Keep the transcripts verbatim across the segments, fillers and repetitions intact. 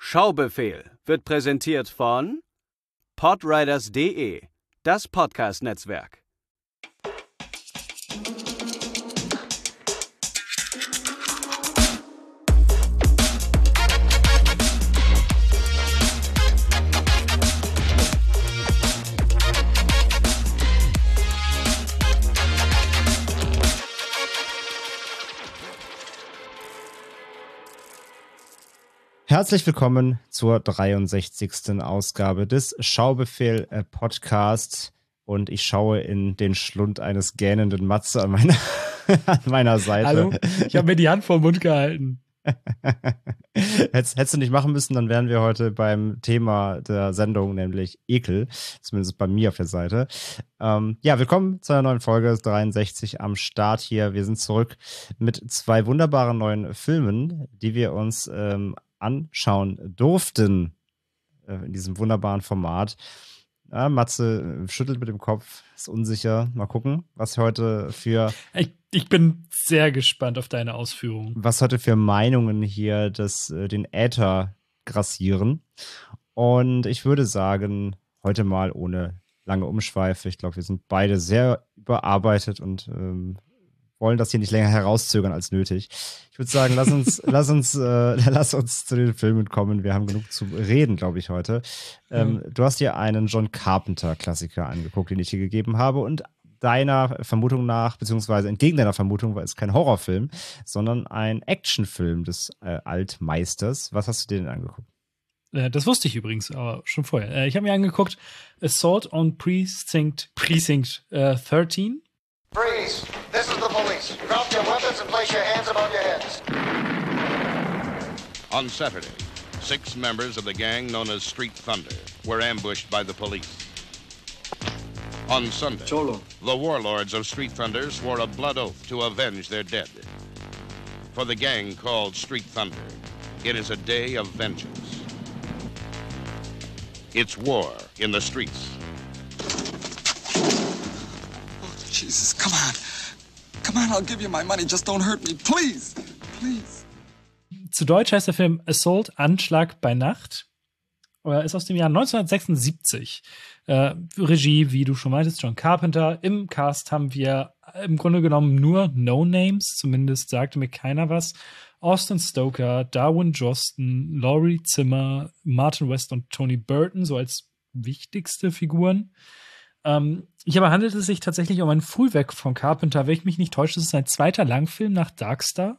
Schaubefehl wird präsentiert von podriders punkt de, das Podcast-Netzwerk. Herzlich willkommen zur dreiundsechzigsten Ausgabe des Schaubefehl äh, Podcast und ich schaue in den Schlund eines gähnenden Matze an meiner, an meiner Seite. Hallo, ich habe mir die Hand vor den Mund gehalten. Hättest, hättest du nicht machen müssen, dann wären wir heute beim Thema der Sendung, nämlich Ekel, zumindest bei mir auf der Seite. Ähm, ja, willkommen zu einer neuen Folge, dreiundsechzig am Start hier. Wir sind zurück mit zwei wunderbaren neuen Filmen, die wir uns ähm, anschauen durften äh, in diesem wunderbaren Format. Ja, Matze äh, schüttelt mit dem Kopf, ist unsicher. Mal gucken, was heute für ich, ich bin sehr gespannt auf deine Ausführungen. Was heute für Meinungen hier das, äh, den Äther grassieren. Und ich würde sagen, heute mal ohne lange Umschweife. Ich glaube, wir sind beide sehr überarbeitet und ähm, wollen das hier nicht länger herauszögern als nötig. Ich würde sagen, lass uns, lass uns, äh, lass uns zu den Filmen kommen. Wir haben genug zu reden, glaube ich, heute. Ähm, mhm. Du hast dir einen John Carpenter-Klassiker angeguckt, den ich dir gegeben habe. Und deiner Vermutung nach, beziehungsweise entgegen deiner Vermutung, war es kein Horrorfilm, sondern ein Actionfilm des äh, Altmeisters. Was hast du dir denn angeguckt? Das wusste ich übrigens aber schon vorher. Ich habe mir angeguckt Assault on Precinct, Precinct uh, thirteen. Freeze! This is the police. Drop your weapons and place your hands above your heads. On Saturday, six members of the gang known as Street Thunder were ambushed by the police. On Sunday, Cholo. The warlords of Street Thunder swore a blood oath to avenge their dead. For the gang called Street Thunder, it is a day of vengeance. It's war in the streets. Jesus, come on. Come on, I'll give you my money. Just don't hurt me. Please. Please. Zu Deutsch heißt der Film Assault, Anschlag bei Nacht. Er ist aus dem Jahr neunzehnhundertsechsundsiebzig. Äh, Regie, wie du schon meintest, John Carpenter. Im Cast haben wir im Grunde genommen nur No-Names. Zumindest sagte mir keiner was. Austin Stoker, Darwin Joston, Laurie Zimmer, Martin West und Tony Burton, so als wichtigste Figuren. Ähm, Hierbei handelt es sich tatsächlich um ein Frühwerk von Carpenter. Wenn ich mich nicht täusche, das ist sein zweiter Langfilm nach Darkstar.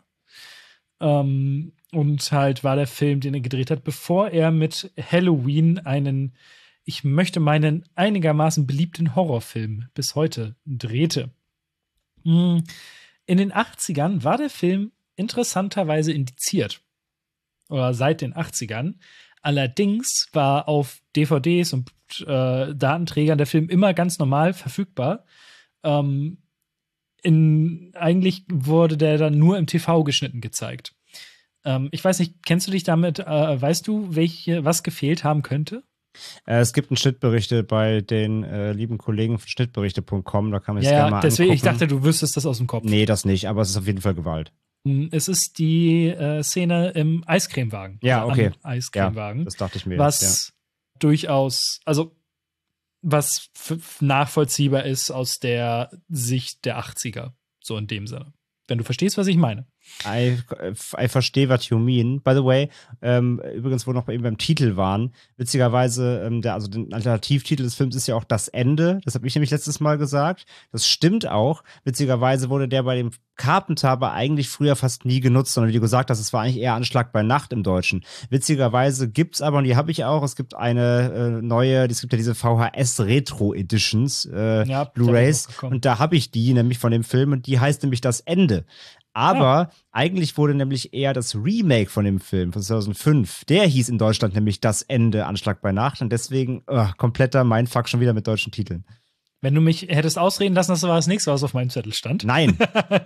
Ähm, und halt war der Film, den er gedreht hat, bevor er mit Halloween einen, ich möchte meinen, einigermaßen beliebten Horrorfilm bis heute drehte. In den achtzigern war der Film interessanterweise indiziert. Oder seit den achtzigern. Allerdings war auf D V Ds und äh, Datenträgern der Film immer ganz normal verfügbar. Ähm, in, eigentlich wurde der dann nur im T V geschnitten gezeigt. Ähm, ich weiß nicht, kennst du dich damit, äh, weißt du, welche, was gefehlt haben könnte? Äh, es gibt einen Schnittberichte bei den äh, lieben Kollegen von schnittberichte punkt com, da kann man sich ja, gerne mal deswegen, angucken. Ich dachte, du wüsstest das aus dem Kopf. Nee, das nicht, aber es ist auf jeden Fall Gewalt. Es ist die äh, Szene im Eiscremewagen. Ja, okay. Eiscremewagen. Ja, das dachte ich mir. Was jetzt, ja. durchaus, also was f- nachvollziehbar ist aus der Sicht der achtziger. So in dem Sinne. Wenn du verstehst, was ich meine. I, I verstehe, what you mean. By the way, ähm, übrigens, wo noch bei ihm beim Titel waren, witzigerweise, ähm, der, also der Alternativtitel des Films ist ja auch Das Ende. Das habe ich nämlich letztes Mal gesagt. Das stimmt auch. Witzigerweise wurde der bei dem Carpenter aber eigentlich früher fast nie genutzt, sondern wie du gesagt hast, es war eigentlich eher Anschlag bei Nacht im Deutschen. Witzigerweise gibt's aber, und die habe ich auch, es gibt eine äh, neue, es gibt ja diese V H S Retro Editions, äh, ja, Blu-rays, und da habe ich die nämlich von dem Film und die heißt nämlich Das Ende. Aber ja. Eigentlich wurde nämlich eher das Remake von dem Film von zweitausendfünf, der hieß in Deutschland nämlich Das Ende, Anschlag bei Nacht, und deswegen uh, kompletter Mindfuck schon wieder mit deutschen Titeln. Wenn du mich hättest ausreden lassen, das war das nächste, was auf meinem Zettel stand. Nein.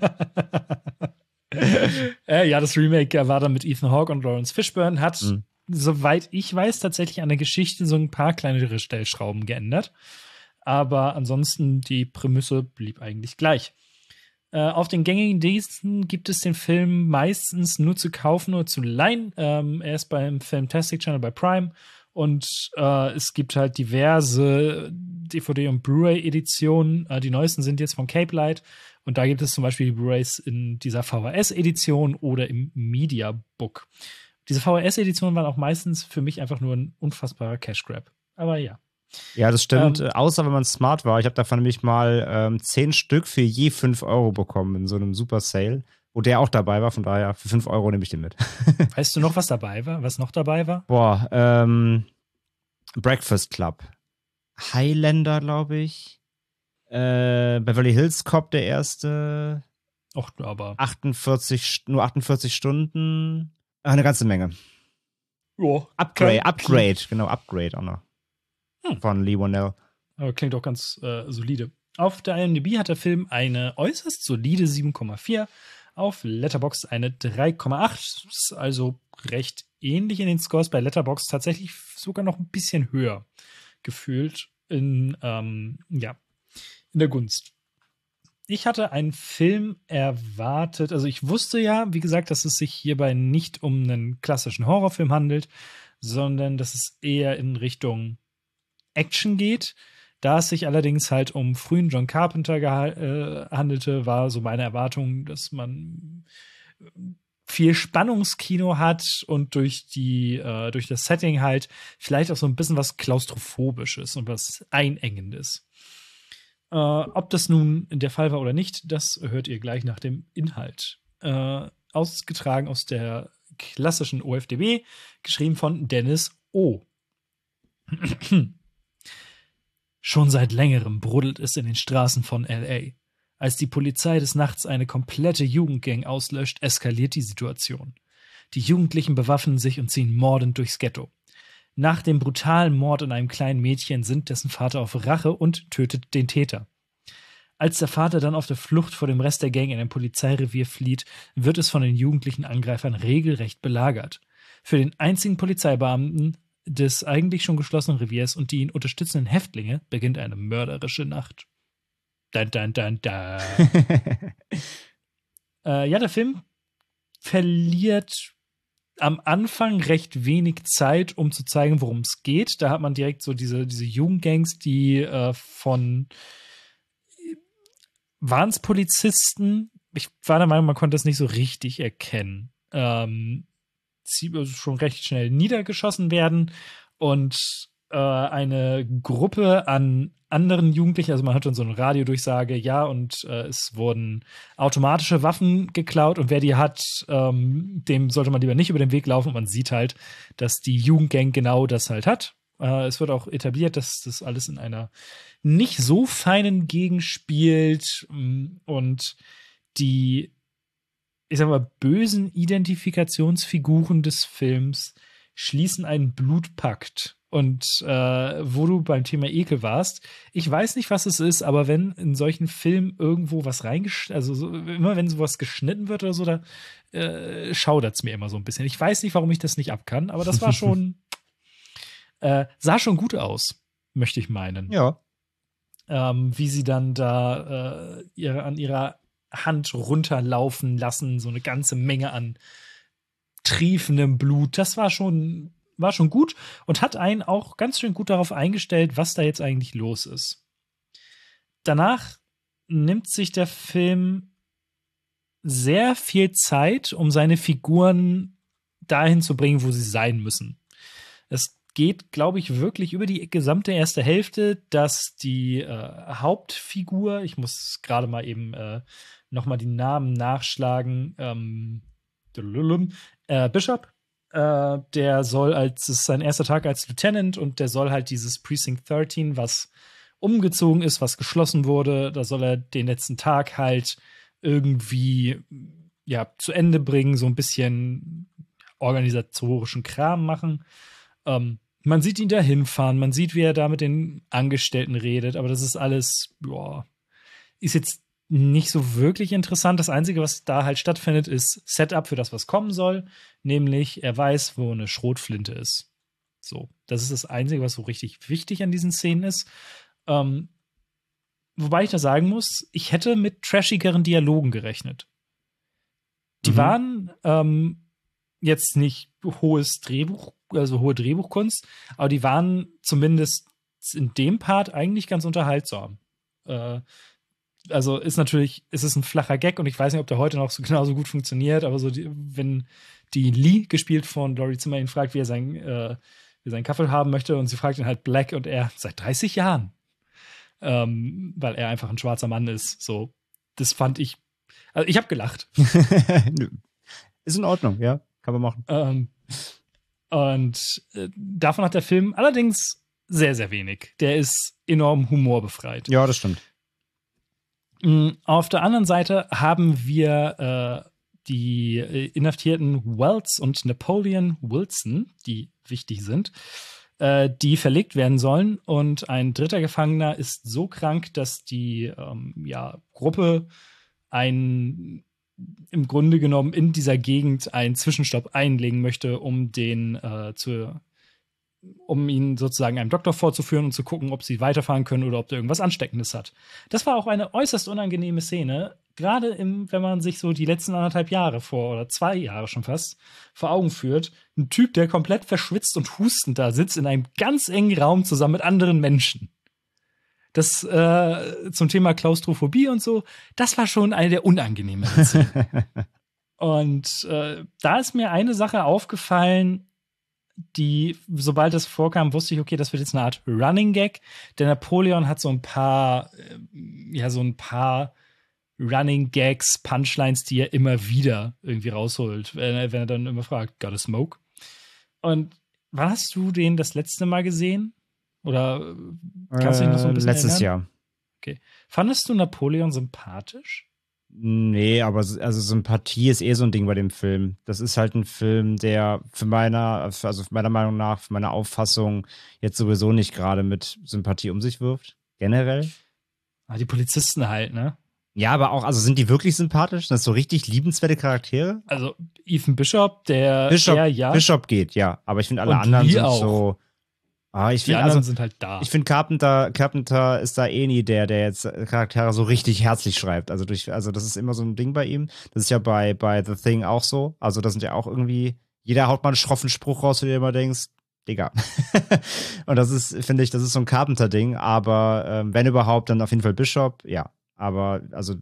äh, ja, das Remake war dann mit Ethan Hawke und Lawrence Fishburne, hat, mhm. soweit ich weiß, tatsächlich an der Geschichte so ein paar kleinere Stellschrauben geändert. Aber ansonsten, die Prämisse blieb eigentlich gleich. Äh, auf den gängigen Diensten gibt es den Film meistens nur zu kaufen oder zu leihen. Ähm, er ist beim Fantastic Channel bei Prime und äh, es gibt halt diverse D V D- und Blu-ray-Editionen. Äh, die neuesten sind jetzt von Cape Light und da gibt es zum Beispiel die Blu-rays in dieser V H S-Edition oder im Media-Book. Diese V H S-Editionen waren auch meistens für mich einfach nur ein unfassbarer Cash-Grab. Aber ja. Ja, das stimmt. Ähm, äh, außer wenn man smart war. Ich habe davon nämlich mal ähm, zehn Stück für je fünf Euro bekommen in so einem Super Sale, wo der auch dabei war. Von daher, für fünf Euro nehme ich den mit. Weißt du noch, was dabei war? Was noch dabei war? Boah, ähm, Breakfast Club. Highlander, glaube ich. Äh, Beverly Hills Cop, der erste. Och, aber. achtundvierzig, nur achtundvierzig Stunden. Ach, eine ganze Menge. Ja. Upgrade, Upgrade, genau, Upgrade auch noch. Hm. Von Lee Whannell. Aber klingt doch ganz äh, solide. Auf der I M D B hat der Film eine äußerst solide sieben Komma vier. Auf Letterboxd eine drei Komma acht. Ist also recht ähnlich in den Scores. Bei Letterboxd tatsächlich sogar noch ein bisschen höher gefühlt in, ähm, ja, in der Gunst. Ich hatte einen Film erwartet, also ich wusste ja, wie gesagt, dass es sich hierbei nicht um einen klassischen Horrorfilm handelt, sondern dass es eher in Richtung Action geht. Da es sich allerdings halt um frühen John Carpenter geha- äh, handelte, war so meine Erwartung, dass man viel Spannungskino hat und durch die äh, durch das Setting halt vielleicht auch so ein bisschen was Klaustrophobisches und was Einengendes. Äh, ob das nun der Fall war oder nicht, das hört ihr gleich nach dem Inhalt. Äh, ausgetragen aus der klassischen O F D B, geschrieben von Dennis O. Schon seit längerem brodelt es in den Straßen von L A. Als die Polizei des Nachts eine komplette Jugendgang auslöscht, eskaliert die Situation. Die Jugendlichen bewaffnen sich und ziehen mordend durchs Ghetto. Nach dem brutalen Mord an einem kleinen Mädchen sinnt dessen Vater auf Rache und tötet den Täter. Als der Vater dann auf der Flucht vor dem Rest der Gang in ein Polizeirevier flieht, wird es von den jugendlichen Angreifern regelrecht belagert. Für den einzigen Polizeibeamten des eigentlich schon geschlossenen Reviers und die ihn unterstützenden Häftlinge beginnt eine mörderische Nacht. Dun, dun, dun, dun. äh, ja, der Film verliert am Anfang recht wenig Zeit, um zu zeigen, worum es geht. Da hat man direkt so diese, diese Jugendgangs, die äh, von waren es Polizisten? Ich war der Meinung, man konnte das nicht so richtig erkennen. Ähm, sie also schon recht schnell niedergeschossen werden und äh, eine Gruppe an anderen Jugendlichen, also man hat dann so eine Radiodurchsage, ja, und äh, es wurden automatische Waffen geklaut und wer die hat, ähm, dem sollte man lieber nicht über den Weg laufen. Und man sieht halt, dass die Jugendgang genau das halt hat. Äh, es wird auch etabliert, dass das alles in einer nicht so feinen Gegend spielt und die, ich sag mal, bösen Identifikationsfiguren des Films schließen einen Blutpakt. Und äh, wo du beim Thema Ekel warst, ich weiß nicht, was es ist, aber wenn in solchen Filmen irgendwo was reingeschnitten, also so, immer wenn sowas geschnitten wird oder so, da äh, schaudert es mir immer so ein bisschen. Ich weiß nicht, warum ich das nicht ab kann, aber das war schon, äh, sah schon gut aus, möchte ich meinen. Ja. Ähm, wie sie dann da äh, ihre, an ihrer Hand runterlaufen lassen, so eine ganze Menge an triefendem Blut, das war schon war schon gut und hat einen auch ganz schön gut darauf eingestellt, was da jetzt eigentlich los ist. Danach nimmt sich der Film sehr viel Zeit, um seine Figuren dahin zu bringen, wo sie sein müssen. Es geht, glaube ich, wirklich über die gesamte erste Hälfte, dass die äh, Hauptfigur, ich muss gerade mal eben äh, noch mal die Namen nachschlagen, ähm, äh, Bishop, äh, der soll als, es ist sein erster Tag als Lieutenant und der soll halt dieses Precinct dreizehn, was umgezogen ist, was geschlossen wurde, da soll er den letzten Tag halt irgendwie ja, zu Ende bringen, so ein bisschen organisatorischen Kram machen. Ähm, man sieht ihn da hinfahren, man sieht, wie er da mit den Angestellten redet, aber das ist alles, ja, ist jetzt nicht so wirklich interessant. Das Einzige, was da halt stattfindet, ist Setup für das, was kommen soll, nämlich er weiß, wo eine Schrotflinte ist. So, das ist das Einzige, was so richtig wichtig an diesen Szenen ist. Ähm, wobei ich da sagen muss, ich hätte mit trashigeren Dialogen gerechnet. Die Mhm. waren ähm, jetzt nicht hohes Drehbuch, also hohe Drehbuchkunst, aber die waren zumindest in dem Part eigentlich ganz unterhaltsam. Äh, also ist natürlich, ist es ein flacher Gag und ich weiß nicht, ob der heute noch so genauso gut funktioniert, aber so die, wenn die Lee, gespielt von Laurie Zimmer, ihn fragt, wie er, sein, äh, wie er seinen Kaffee haben möchte und sie fragt ihn halt Black und er seit dreißig Jahren. Ähm, weil er einfach ein schwarzer Mann ist. So, das fand ich, also ich habe gelacht. Ist in Ordnung, ja, kann man machen. Ähm, und äh, davon hat der Film allerdings sehr, sehr wenig. Der ist enorm humorbefreit. Ja, das stimmt. Mm, Auf der anderen Seite haben wir äh, die äh, Inhaftierten Wells und Napoleon Wilson, die wichtig sind, äh, die verlegt werden sollen. Und ein dritter Gefangener ist so krank, dass die ähm, ja, Gruppe ein, im Grunde genommen in dieser Gegend einen Zwischenstopp einlegen möchte, um den äh, zu um ihn sozusagen einem Doktor vorzuführen und zu gucken, ob sie weiterfahren können oder ob der irgendwas Ansteckendes hat. Das war auch eine äußerst unangenehme Szene, gerade im, wenn man sich so die letzten anderthalb Jahre vor, oder zwei Jahre schon fast, vor Augen führt. Ein Typ, der komplett verschwitzt und hustend da sitzt in einem ganz engen Raum zusammen mit anderen Menschen. Das äh, zum Thema Klaustrophobie und so, das war schon eine der unangenehmeren Szenen. Und äh, da ist mir eine Sache aufgefallen, die, sobald das vorkam, wusste ich, okay, das wird jetzt eine Art Running Gag. Der Napoleon hat so ein paar, äh, ja, so ein paar Running Gags, Punchlines, die er immer wieder irgendwie rausholt, wenn er, wenn er dann immer fragt, got a smoke? Und wann hast du den das letzte Mal gesehen? Oder kannst du dich noch so ein bisschen äh, Letztes erinnern? Jahr. Okay. Fandest du Napoleon sympathisch? Nee, aber s- also Sympathie ist eh so ein Ding bei dem Film. Das ist halt ein Film, der für meiner, also meiner Meinung nach, für meine Auffassung jetzt sowieso nicht gerade mit Sympathie um sich wirft. Generell. Ah, die Polizisten halt, ne? Ja, aber auch, also sind die wirklich sympathisch? Sind das so richtig liebenswerte Charaktere? Also Ethan Bishop, der Bishop, der, ja, Bishop geht, ja. Aber ich finde alle Und anderen Lee sind auch. so. Ah, ich die finde, anderen also, sind halt da. ich finde Carpenter, Carpenter ist da eh nie der, der jetzt Charaktere so richtig herzlich schreibt. Also durch, also das ist immer so ein Ding bei ihm. Das ist ja bei, bei The Thing auch so. Also da sind ja auch irgendwie, jeder haut mal einen schroffen Spruch raus, wo du dir immer denkst, Digga. Und das ist, finde ich, das ist so ein Carpenter-Ding. Aber ähm, wenn überhaupt, dann auf jeden Fall Bishop, ja. Aber also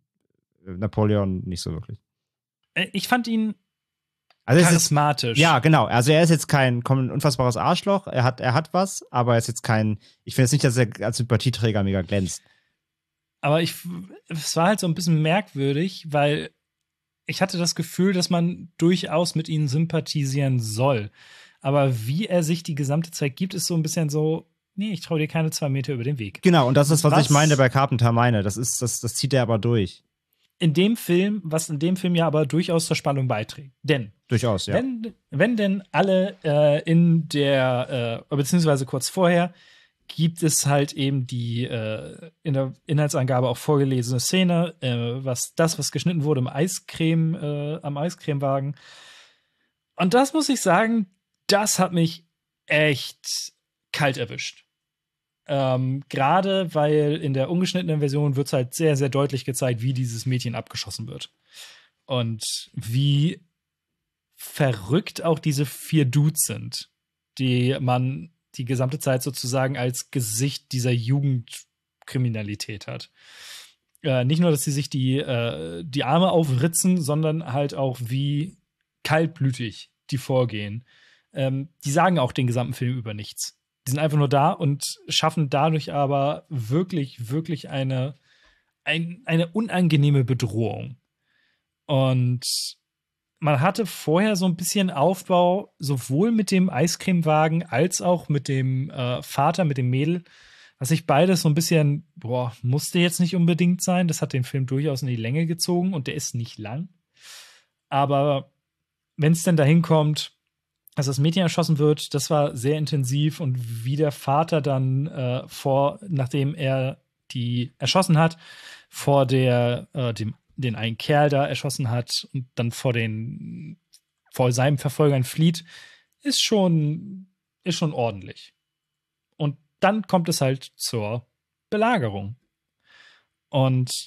Napoleon nicht so wirklich. Äh, Ich fand ihn Also es ist, charismatisch. ja, genau. Also er ist jetzt kein komm, unfassbares Arschloch. Er hat, er hat was, aber er ist jetzt kein. Ich finde jetzt nicht, dass er als Sympathieträger mega glänzt. Aber ich, es war halt so ein bisschen merkwürdig, weil ich hatte das Gefühl, dass man durchaus mit ihm sympathisieren soll. Aber wie er sich die gesamte Zeit gibt, ist so ein bisschen so, nee, ich traue dir keine zwei Meter über den Weg. Genau, und das ist, was, Was? ich meine bei Carpenter meine. Das ist, das, das zieht er aber durch. In dem Film, was in dem Film ja aber durchaus zur Spannung beiträgt. Denn Durchaus, ja. wenn, wenn denn alle äh, in der, äh, beziehungsweise kurz vorher, gibt es halt eben die äh, in der Inhaltsangabe auch vorgelesene Szene, äh, was das, was geschnitten wurde im Eiscreme, äh, am Eiscremewagen. Und das muss ich sagen, das hat mich echt kalt erwischt. Ähm, Gerade weil in der ungeschnittenen Version wird es halt sehr, sehr deutlich gezeigt, wie dieses Mädchen abgeschossen wird. Und wie verrückt auch diese vier Dudes sind, die man die gesamte Zeit sozusagen als Gesicht dieser Jugendkriminalität hat. Äh, nicht nur, dass sie sich die, äh, die Arme aufritzen, sondern halt auch, wie kaltblütig die vorgehen. Ähm, die sagen auch den gesamten Film über nichts. Die sind einfach nur da und schaffen dadurch aber wirklich, wirklich eine, ein, eine unangenehme Bedrohung. Und man hatte vorher so ein bisschen Aufbau, sowohl mit dem Eiscremewagen als auch mit dem äh, Vater, mit dem Mädel, was sich beides so ein bisschen, boah, musste jetzt nicht unbedingt sein. Das hat den Film durchaus in die Länge gezogen und der ist nicht lang. Aber wenn es denn dahin kommt, dass das Mädchen erschossen wird, das war sehr intensiv und wie der Vater dann äh, vor, nachdem er die erschossen hat, vor der, äh, dem den einen Kerl da erschossen hat und dann vor den vor seinem Verfolgern flieht, ist schon ist schon ordentlich. Und dann kommt es halt zur Belagerung. Und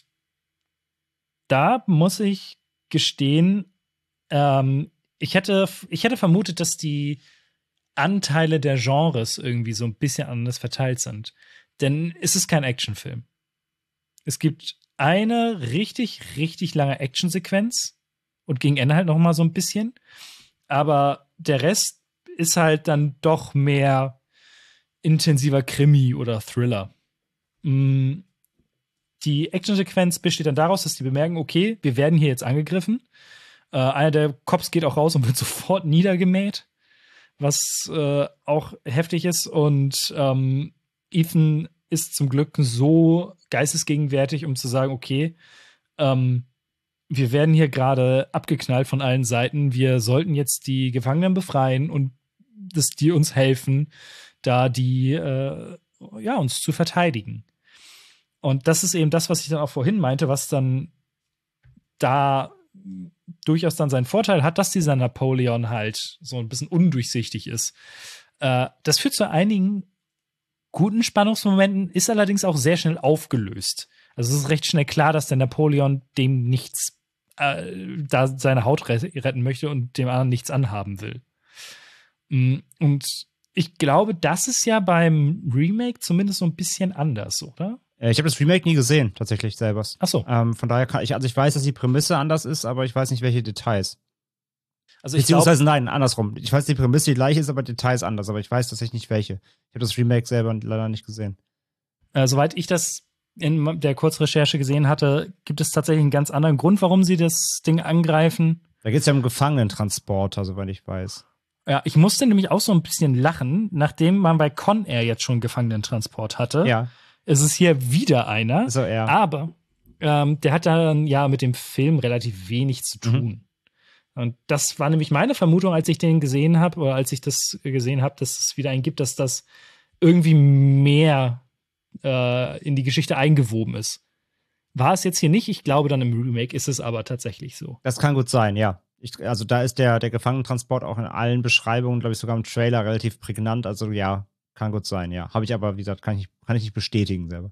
da muss ich gestehen, ähm, ich hätte, ich hätte vermutet, dass die Anteile der Genres irgendwie so ein bisschen anders verteilt sind. Denn es ist kein Actionfilm. Es gibt eine richtig, richtig lange Actionsequenz und gegen Ende halt noch mal so ein bisschen. Aber der Rest ist halt dann doch mehr intensiver Krimi oder Thriller. Mm, die Actionsequenz besteht dann daraus, dass die bemerken, okay, wir werden hier jetzt angegriffen. Äh, einer der Cops geht auch raus und wird sofort niedergemäht, was äh, auch heftig ist. Und ähm, Ethan ist zum Glück so geistesgegenwärtig, um zu sagen, okay, ähm, wir werden hier gerade abgeknallt von allen Seiten. Wir sollten jetzt die Gefangenen befreien und dass die uns helfen, da die äh, ja, uns zu verteidigen. Und das ist eben das, was ich dann auch vorhin meinte, was dann da durchaus dann seinen Vorteil hat, dass dieser Napoleon halt so ein bisschen undurchsichtig ist. Äh, das führt zu einigen guten Spannungsmomenten, ist allerdings auch sehr schnell aufgelöst. Also es ist recht schnell klar, dass der Napoleon dem nichts, äh, da seine Haut retten möchte und dem anderen nichts anhaben will. Und ich glaube, das ist ja beim Remake zumindest so ein bisschen anders, oder? Ich habe das Remake nie gesehen, tatsächlich selber. Ach so. Ähm, von daher kann ich, also ich weiß, dass die Prämisse anders ist, aber ich weiß nicht, welche Details. Also ich Beziehungsweise glaub, nein, andersrum. Ich weiß, die Prämisse die gleiche ist, aber Details anders, aber ich weiß tatsächlich nicht welche. Ich habe das Remake selber leider nicht gesehen. Äh, soweit ich das in der Kurzrecherche gesehen hatte, gibt es tatsächlich einen ganz anderen Grund, warum sie das Ding angreifen. Da geht es ja um Gefangenentransporter, soweit ich weiß. Ja, ich musste nämlich auch so ein bisschen lachen, nachdem man bei Con Air jetzt schon Gefangenentransport hatte. Ja. Es ist hier wieder einer, so, ja. aber ähm, der hat dann ja mit dem Film relativ wenig zu tun. Mhm. Und das war nämlich meine Vermutung, als ich den gesehen habe, oder als ich das gesehen habe, dass es wieder einen gibt, dass das irgendwie mehr äh, in die Geschichte eingewoben ist. War es jetzt hier nicht, ich glaube dann im Remake ist es aber tatsächlich so. Das kann gut sein, ja. Ich, also da ist der, der Gefangenentransport auch in allen Beschreibungen, glaube ich, sogar im Trailer relativ prägnant. Also ja, kann gut sein, ja. Habe ich aber, wie gesagt, kann ich, kann ich nicht bestätigen selber.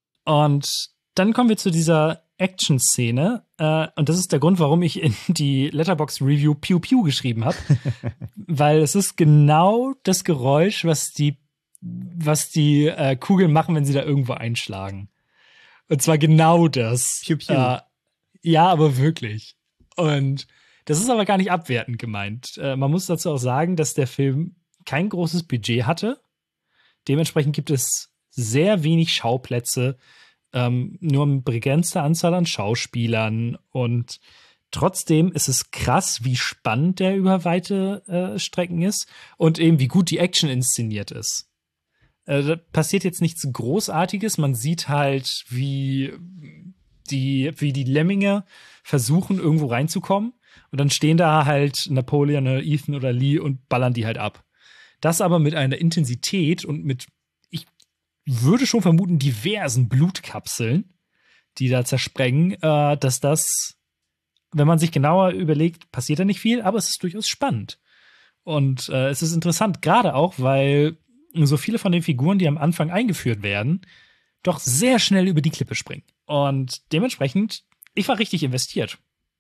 Und dann kommen wir zu dieser Action-Szene. Äh, und das ist der Grund, warum ich in die Letterboxd-Review Pew Pew geschrieben habe. Weil es ist genau das Geräusch, was die, was die äh, Kugeln machen, wenn sie da irgendwo einschlagen. Und zwar genau das. Pew Pew. Äh, ja, aber wirklich. Und das ist aber gar nicht abwertend gemeint. Äh, man muss dazu auch sagen, dass der Film kein großes Budget hatte. Dementsprechend gibt es sehr wenig Schauplätze, ähm, nur eine begrenzte Anzahl an Schauspielern. Und trotzdem ist es krass, wie spannend der über weite äh, Strecken ist und eben wie gut die Action inszeniert ist. Äh, da passiert jetzt nichts Großartiges. Man sieht halt, wie die, wie die Lemminge versuchen, irgendwo reinzukommen. Und dann stehen da halt Napoleon oder Ethan oder Lee und ballern die halt ab. Das aber mit einer Intensität und mit, ich würde schon vermuten, diversen Blutkapseln, die da zersprengen, äh, dass das, wenn man sich genauer überlegt, passiert da nicht viel, aber es ist durchaus spannend. Und äh, es ist interessant, gerade auch, weil so viele von den Figuren, die am Anfang eingeführt werden, doch sehr schnell über die Klippe springen. Und dementsprechend, ich war richtig investiert.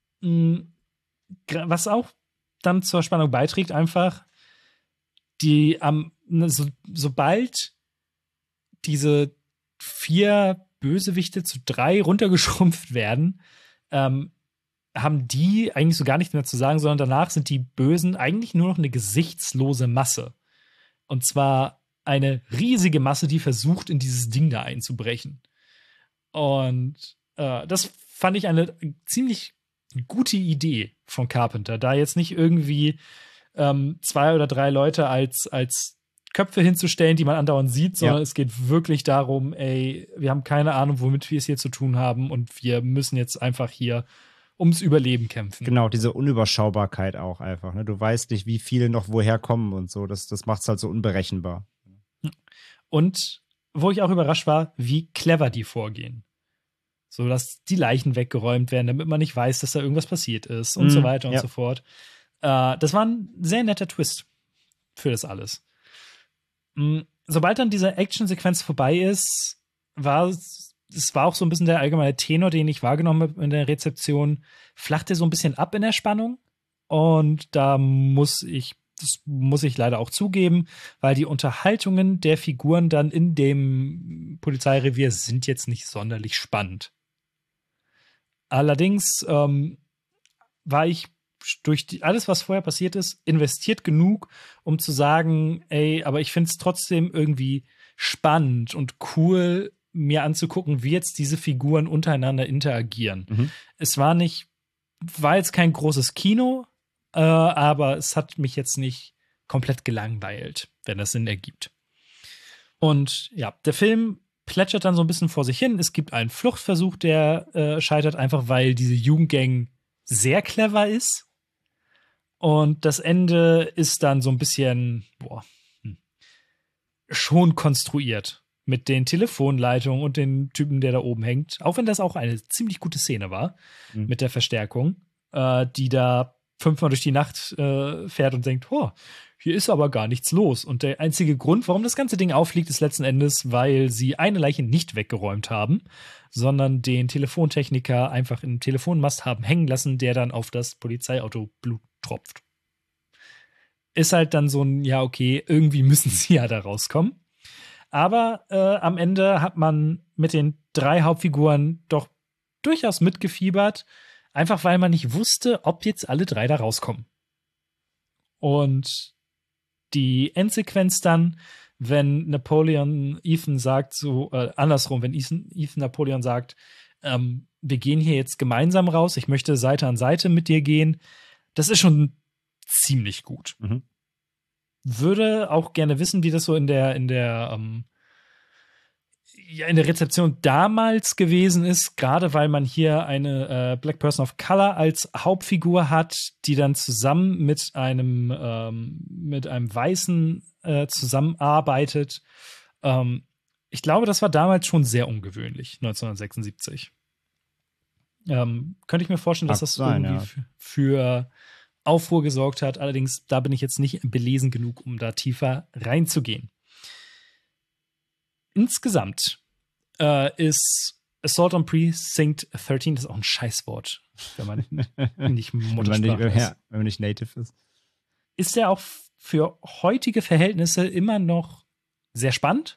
Was auch dann zur Spannung beiträgt, einfach die am ähm, so, sobald diese vier Bösewichte zu drei runtergeschrumpft werden, ähm, haben die eigentlich so gar nichts mehr zu sagen, sondern danach sind die Bösen eigentlich nur noch eine gesichtslose Masse. Und zwar eine riesige Masse, die versucht, in dieses Ding da einzubrechen. Und äh, das fand ich eine ziemlich gute Idee von Carpenter, da jetzt nicht irgendwie ähm, zwei oder drei Leute als, als Köpfe hinzustellen, die man andauernd sieht, sondern ja. Es geht wirklich darum, ey, wir haben keine Ahnung, womit wir es hier zu tun haben und wir müssen jetzt einfach hier ums Überleben kämpfen. Genau, diese Unüberschaubarkeit auch einfach. Ne? Du weißt nicht, wie viele noch woher kommen und so. Das, das macht es halt so unberechenbar. Und wo ich auch überrascht war, wie clever die vorgehen. So, dass die Leichen weggeräumt werden, damit man nicht weiß, dass da irgendwas passiert ist und mm, so weiter und ja. so fort. Äh, das war ein sehr netter Twist für das alles. Mm, sobald dann diese Action-Sequenz vorbei ist, war es war auch so ein bisschen der allgemeine Tenor, den ich wahrgenommen habe in der Rezeption, flachte so ein bisschen ab in der Spannung. Und da muss ich, das muss ich leider auch zugeben, weil die Unterhaltungen der Figuren dann in dem Polizeirevier sind jetzt nicht sonderlich spannend. Allerdings ähm, war ich durch die, alles, was vorher passiert ist, investiert genug, um zu sagen, ey, aber ich finde es trotzdem irgendwie spannend und cool, mir anzugucken, wie jetzt diese Figuren untereinander interagieren. Mhm. Es war nicht, war jetzt kein großes Kino, äh, aber es hat mich jetzt nicht komplett gelangweilt, wenn das Sinn ergibt. Und ja, der Film plätschert dann so ein bisschen vor sich hin. Es gibt einen Fluchtversuch, der äh, scheitert einfach, weil diese Jugendgang sehr clever ist. Und das Ende ist dann so ein bisschen, boah, hm, schon konstruiert. Mit den Telefonleitungen und den Typen, der da oben hängt. Auch wenn das auch eine ziemlich gute Szene war, mhm. mit der Verstärkung, äh, die da fünfmal durch die Nacht äh, fährt und denkt, oh, hier ist aber gar nichts los. Und der einzige Grund, warum das ganze Ding auffliegt, ist letzten Endes, weil sie eine Leiche nicht weggeräumt haben, sondern den Telefontechniker einfach in den Telefonmast haben hängen lassen, der dann auf das Polizeiauto Blut tropft. Ist halt dann so ein, ja, okay, irgendwie müssen sie ja da rauskommen. Aber äh, am Ende hat man mit den drei Hauptfiguren doch durchaus mitgefiebert, einfach weil man nicht wusste, ob jetzt alle drei da rauskommen. Und die Endsequenz dann, wenn Napoleon Ethan sagt, so äh, andersrum, wenn Ethan, Ethan Napoleon sagt, ähm, wir gehen hier jetzt gemeinsam raus, ich möchte Seite an Seite mit dir gehen, das ist schon ziemlich gut. Mhm. Würde auch gerne wissen, wie das so in der, in der, ähm, ja, in der Rezeption damals gewesen ist, gerade weil man hier eine äh, Black Person of Color als Hauptfigur hat, die dann zusammen mit einem, ähm, mit einem Weißen äh, zusammenarbeitet. Ähm, ich glaube, das war damals schon sehr ungewöhnlich, neunzehnhundertsechsundsiebzig. Ähm, könnte ich mir vorstellen, dass das sein, irgendwie ja. für Aufruhr gesorgt hat. Allerdings, da bin ich jetzt nicht belesen genug, um da tiefer reinzugehen. Insgesamt äh, ist Assault on Precinct dreizehn, das ist auch ein Scheißwort, wenn man nicht Muttersprachler ist. Ja, wenn man nicht native ist. Ist der auch für heutige Verhältnisse immer noch sehr spannend.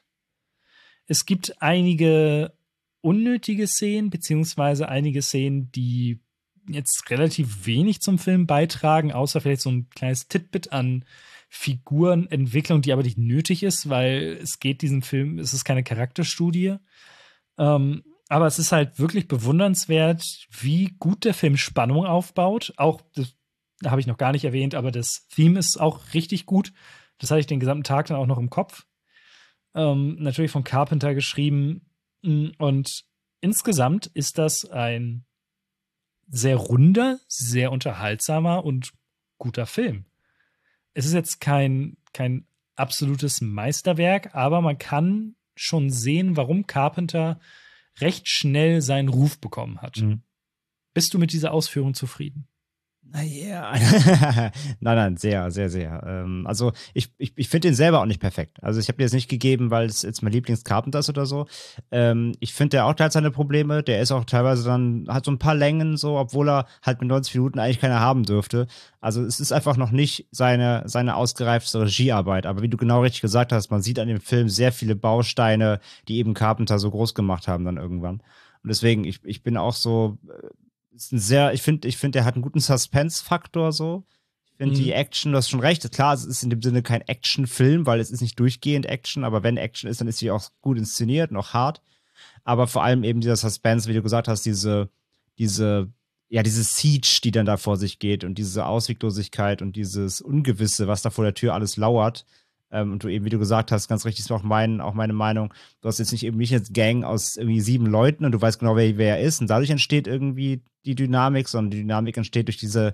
Es gibt einige unnötige Szenen, beziehungsweise einige Szenen, die jetzt relativ wenig zum Film beitragen, außer vielleicht so ein kleines Titbit an Figurenentwicklung, die aber nicht nötig ist, weil es geht diesem Film, es ist keine Charakterstudie. Ähm, aber es ist halt wirklich bewundernswert, wie gut der Film Spannung aufbaut. Auch, das habe ich noch gar nicht erwähnt, aber das Theme ist auch richtig gut. Das hatte ich den gesamten Tag dann auch noch im Kopf. Ähm, natürlich von Carpenter geschrieben. Und insgesamt ist das ein sehr runder, sehr unterhaltsamer und guter Film. Es ist jetzt kein, kein absolutes Meisterwerk, aber man kann schon sehen, warum Carpenter recht schnell seinen Ruf bekommen hat. Mhm. Bist du mit dieser Ausführung zufrieden? Naja. nein, nein, sehr, sehr, sehr. Ähm, also ich, ich, ich finde den selber auch nicht perfekt. Also ich habe dir das nicht gegeben, weil es jetzt mein Lieblings-Carpenter ist oder so. Ähm, ich finde, der auch hat seine Probleme. Der ist auch teilweise dann, hat so ein paar Längen so, obwohl er halt mit neunzig Minuten eigentlich keiner haben dürfte. Also es ist einfach noch nicht seine, seine ausgereifte Regiearbeit. Aber wie du genau richtig gesagt hast, man sieht an dem Film sehr viele Bausteine, die eben Carpenter so groß gemacht haben dann irgendwann. Und deswegen, ich, ich bin auch so... ist ein sehr, ich finde, ich finde, der hat einen guten Suspense-Faktor so. Ich finde mhm. die Action, du hast schon recht, klar, es ist in dem Sinne kein Action-Film, weil es ist nicht durchgehend Action, aber wenn Action ist, dann ist sie auch gut inszeniert, noch hart. Aber vor allem eben dieser Suspense, wie du gesagt hast, diese, diese, ja, diese Siege, die dann da vor sich geht und diese Ausweglosigkeit und dieses Ungewisse, was da vor der Tür alles lauert. Ähm, und du eben, wie du gesagt hast, ganz richtig ist auch, mein, auch meine Meinung, du hast jetzt nicht eben nicht eine Gang aus irgendwie sieben Leuten und du weißt genau, wer, wer er ist und dadurch entsteht irgendwie die Dynamik, sondern die Dynamik entsteht durch diese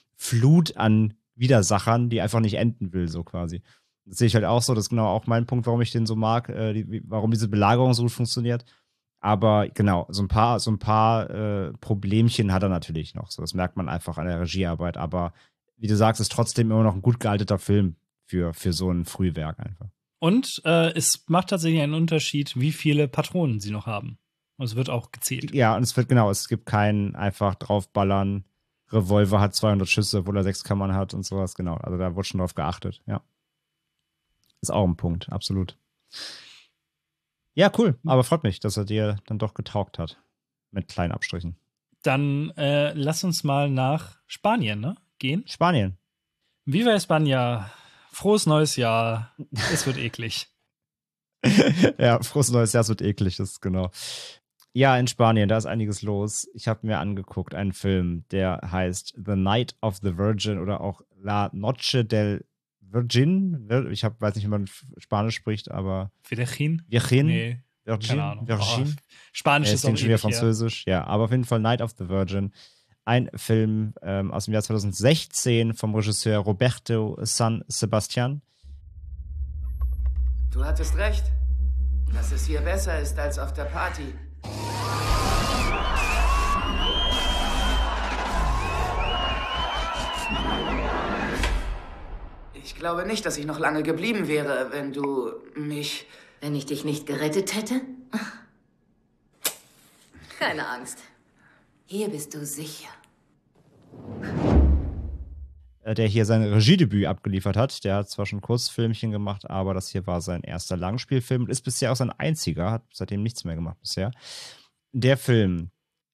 Flut an Widersachern, die einfach nicht enden will, so quasi. Das sehe ich halt auch so, das ist genau auch mein Punkt, warum ich den so mag, äh, die, warum diese Belagerung so gut funktioniert. Aber genau, so ein paar, so ein paar äh, Problemchen hat er natürlich noch. So, das merkt man einfach an der Regiearbeit. Aber wie du sagst, ist trotzdem immer noch ein gut gealteter Film für, für so ein Frühwerk einfach. Und äh, es macht tatsächlich einen Unterschied, wie viele Patronen sie noch haben. Und es wird auch gezählt. Ja, und es wird, genau, es gibt keinen einfach draufballern, Revolver hat zweihundert Schüsse, obwohl er sechs Kammern hat und sowas, genau. Also da wurde schon drauf geachtet, ja. Ist auch ein Punkt, absolut. Ja, cool, aber freut mich, dass er dir dann doch getaugt hat. Mit kleinen Abstrichen. Dann äh, lass uns mal nach Spanien, ne, gehen. Spanien. Viva España. Frohes neues Jahr. Es wird eklig. Ja, frohes neues Jahr, es wird eklig, das ist genau. Ja, in Spanien, da ist einiges los. Ich habe mir angeguckt einen Film, der heißt The Night of the Virgin oder auch La Noche del Virgin. Ich hab, weiß nicht, wie man Spanisch spricht, aber Virgin? Virgin? Nee, Virgin? keine Ahnung. Virgin? Oh, Spanisch äh, ist auch schon wieder ewig, Französisch. Ja. ja, aber auf jeden Fall Night of the Virgin. Ein Film ähm, aus dem Jahr zwanzig sechzehn vom Regisseur Roberto San Sebastian. Du hattest recht, dass es hier besser ist als auf der Party. Ich glaube nicht, dass ich noch lange geblieben wäre, wenn du mich... Wenn ich dich nicht gerettet hätte? Keine Angst. Hier bist du sicher. Der hier sein Regiedebüt abgeliefert hat. Der hat zwar schon Kurzfilmchen gemacht, aber das hier war sein erster Langspielfilm und ist bisher auch sein einziger, hat seitdem nichts mehr gemacht bisher. Der Film,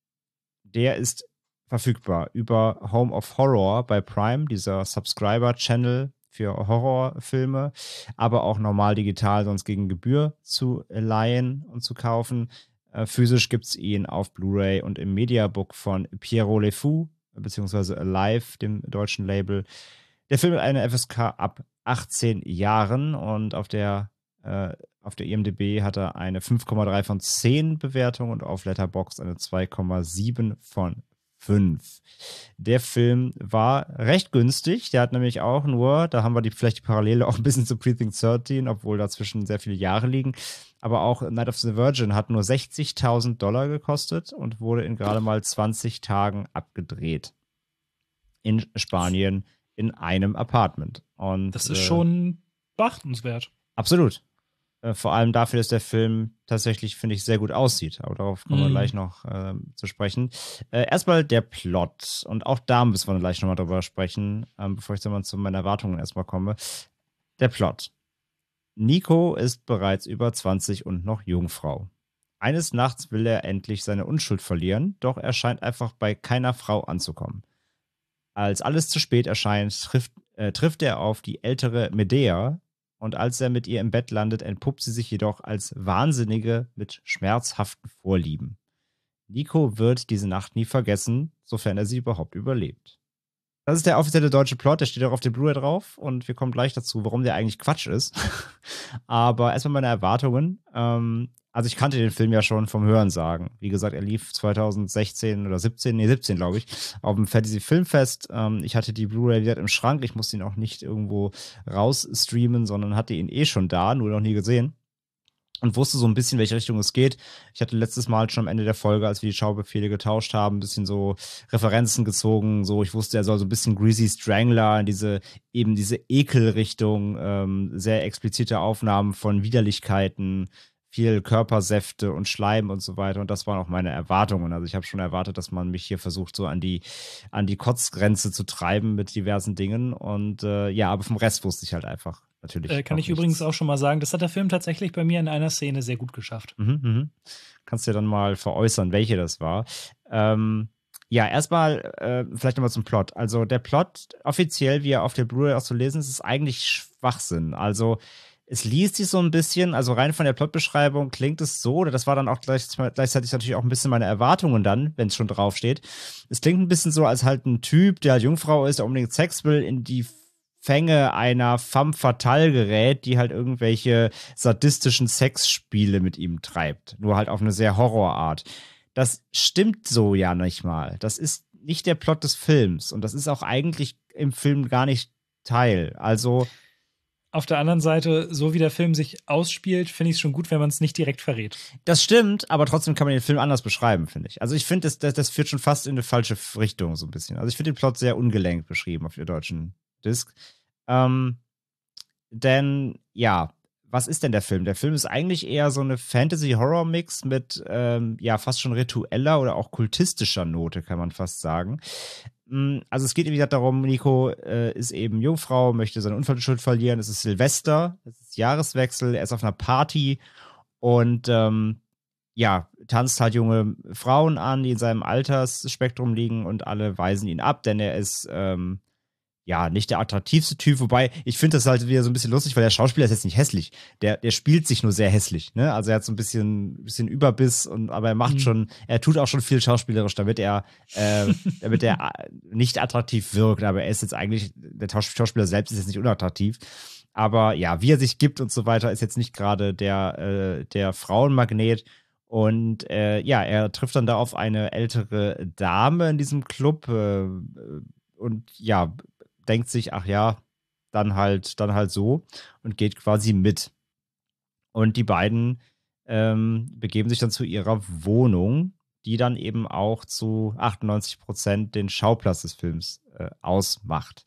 der ist verfügbar über Home of Horror bei Prime, dieser Subscriber-Channel für Horrorfilme, aber auch normal digital, sonst gegen Gebühr zu leihen und zu kaufen. Äh, physisch gibt es ihn auf Blu-ray und im Mediabook von Pierrot Le Fou, beziehungsweise Alive, dem deutschen Label. Der Film hat eine F S K ab achtzehn Jahren und auf der, äh, auf der I M D B hat er eine fünf Komma drei von zehn Bewertung und auf Letterboxd eine zwei Komma sieben von fünf. Der Film war recht günstig. Der hat nämlich auch nur, da haben wir die, vielleicht die Parallele auch ein bisschen zu Precinct dreizehn, obwohl dazwischen sehr viele Jahre liegen. Aber auch Night of the Virgin hat nur sechzigtausend Dollar gekostet und wurde in gerade mal zwanzig Tagen abgedreht. In Spanien in einem Apartment. Und, das ist äh, schon beachtenswert. Absolut. Äh, vor allem dafür, dass der Film tatsächlich, finde ich, sehr gut aussieht. Aber darauf kommen wir Mhm. gleich noch äh, zu sprechen. Äh, erstmal der Plot. Und auch da müssen wir gleich nochmal drüber sprechen, ähm, bevor ich dann mal zu meinen Erwartungen erstmal komme. Der Plot. Nico ist bereits über zwanzig und noch Jungfrau. Eines Nachts will er endlich seine Unschuld verlieren, doch er scheint einfach bei keiner Frau anzukommen. Als alles zu spät erscheint, trifft, äh, trifft er auf die ältere Medea und als er mit ihr im Bett landet, entpuppt sie sich jedoch als Wahnsinnige mit schmerzhaften Vorlieben. Nico wird diese Nacht nie vergessen, sofern er sie überhaupt überlebt. Das ist der offizielle deutsche Plot, der steht auch auf dem Blu-ray drauf und wir kommen gleich dazu, warum der eigentlich Quatsch ist. Aber erstmal meine Erwartungen. Ähm, also ich kannte den Film ja schon vom Hörensagen. Wie gesagt, er lief zwanzig sechzehn oder siebzehn, nee siebzehn glaube ich, auf dem Fantasy Filmfest. Ähm, ich hatte die Blu-ray wieder im Schrank, ich musste ihn auch nicht irgendwo rausstreamen, sondern hatte ihn eh schon da, nur noch nie gesehen. Und wusste so ein bisschen, welche Richtung es geht. Ich hatte letztes Mal schon am Ende der Folge, als wir die Schaubefehle getauscht haben, ein bisschen so Referenzen gezogen. So, ich wusste, er soll so ein bisschen Greasy Strangler in diese, eben diese Ekelrichtung, ähm, sehr explizite Aufnahmen von Widerlichkeiten, viel Körpersäfte und Schleim und so weiter. Und das waren auch meine Erwartungen. Also ich habe schon erwartet, dass man mich hier versucht, so an die, an die Kotzgrenze zu treiben mit diversen Dingen. Und äh, ja, aber vom Rest wusste ich halt einfach. Natürlich. Äh, kann ich nichts. übrigens auch schon mal sagen, das hat der Film tatsächlich bei mir in einer Szene sehr gut geschafft. Mhm, mhm. Kannst du ja dann mal veräußern, welche das war. Ähm, ja, erstmal äh, vielleicht nochmal zum Plot. Also der Plot, offiziell, wie er auf der Blu-ray auch zu lesen ist, ist eigentlich Schwachsinn. Also es liest sich so ein bisschen, also rein von der Plotbeschreibung klingt es so, oder das war dann auch gleich, gleichzeitig natürlich auch ein bisschen meine Erwartungen dann, wenn es schon draufsteht. Es klingt ein bisschen so, als halt ein Typ, der halt Jungfrau ist, der unbedingt Sex will, in die Fänge einer femme fatale gerät, die halt irgendwelche sadistischen Sexspiele mit ihm treibt. Nur halt auf eine sehr Horrorart. Das stimmt so ja nicht mal. Das ist nicht der Plot des Films. Und das ist auch eigentlich im Film gar nicht Teil. Also auf der anderen Seite, so wie der Film sich ausspielt, finde ich es schon gut, wenn man es nicht direkt verrät. Das stimmt, aber trotzdem kann man den Film anders beschreiben, finde ich. Also ich finde, das, das, das führt schon fast in eine falsche Richtung so ein bisschen. Also ich finde den Plot sehr ungelenkt beschrieben auf der deutschen Disc. Ähm, denn, ja, was ist denn der Film? Der Film ist eigentlich eher so eine Fantasy-Horror-Mix mit ähm, ja fast schon ritueller oder auch kultistischer Note, kann man fast sagen. Also es geht, wie gesagt, darum, Nico äh, ist eben Jungfrau, möchte seine Unschuld verlieren. Es ist Silvester, es ist Jahreswechsel, er ist auf einer Party und ähm, ja, tanzt halt junge Frauen an, die in seinem Altersspektrum liegen und alle weisen ihn ab, denn er ist ähm, ja, nicht der attraktivste Typ, wobei ich finde das halt wieder so ein bisschen lustig, weil der Schauspieler ist jetzt nicht hässlich. Der, der spielt sich nur sehr hässlich, ne? Also er hat so ein bisschen, bisschen Überbiss und, aber er macht mhm. schon, er tut auch schon viel schauspielerisch, damit er, äh, damit er nicht attraktiv wirkt, aber er ist jetzt eigentlich, der Schauspieler selbst ist jetzt nicht unattraktiv. Aber ja, wie er sich gibt und so weiter, ist jetzt nicht gerade der, äh, der Frauenmagnet. Und äh, ja, er trifft dann da auf eine ältere Dame in diesem Club äh, und ja, denkt sich, ach ja, dann halt, dann halt so und geht quasi mit. Und die beiden ähm, begeben sich dann zu ihrer Wohnung, die dann eben auch zu achtundneunzig Prozent den Schauplatz des Films äh, ausmacht.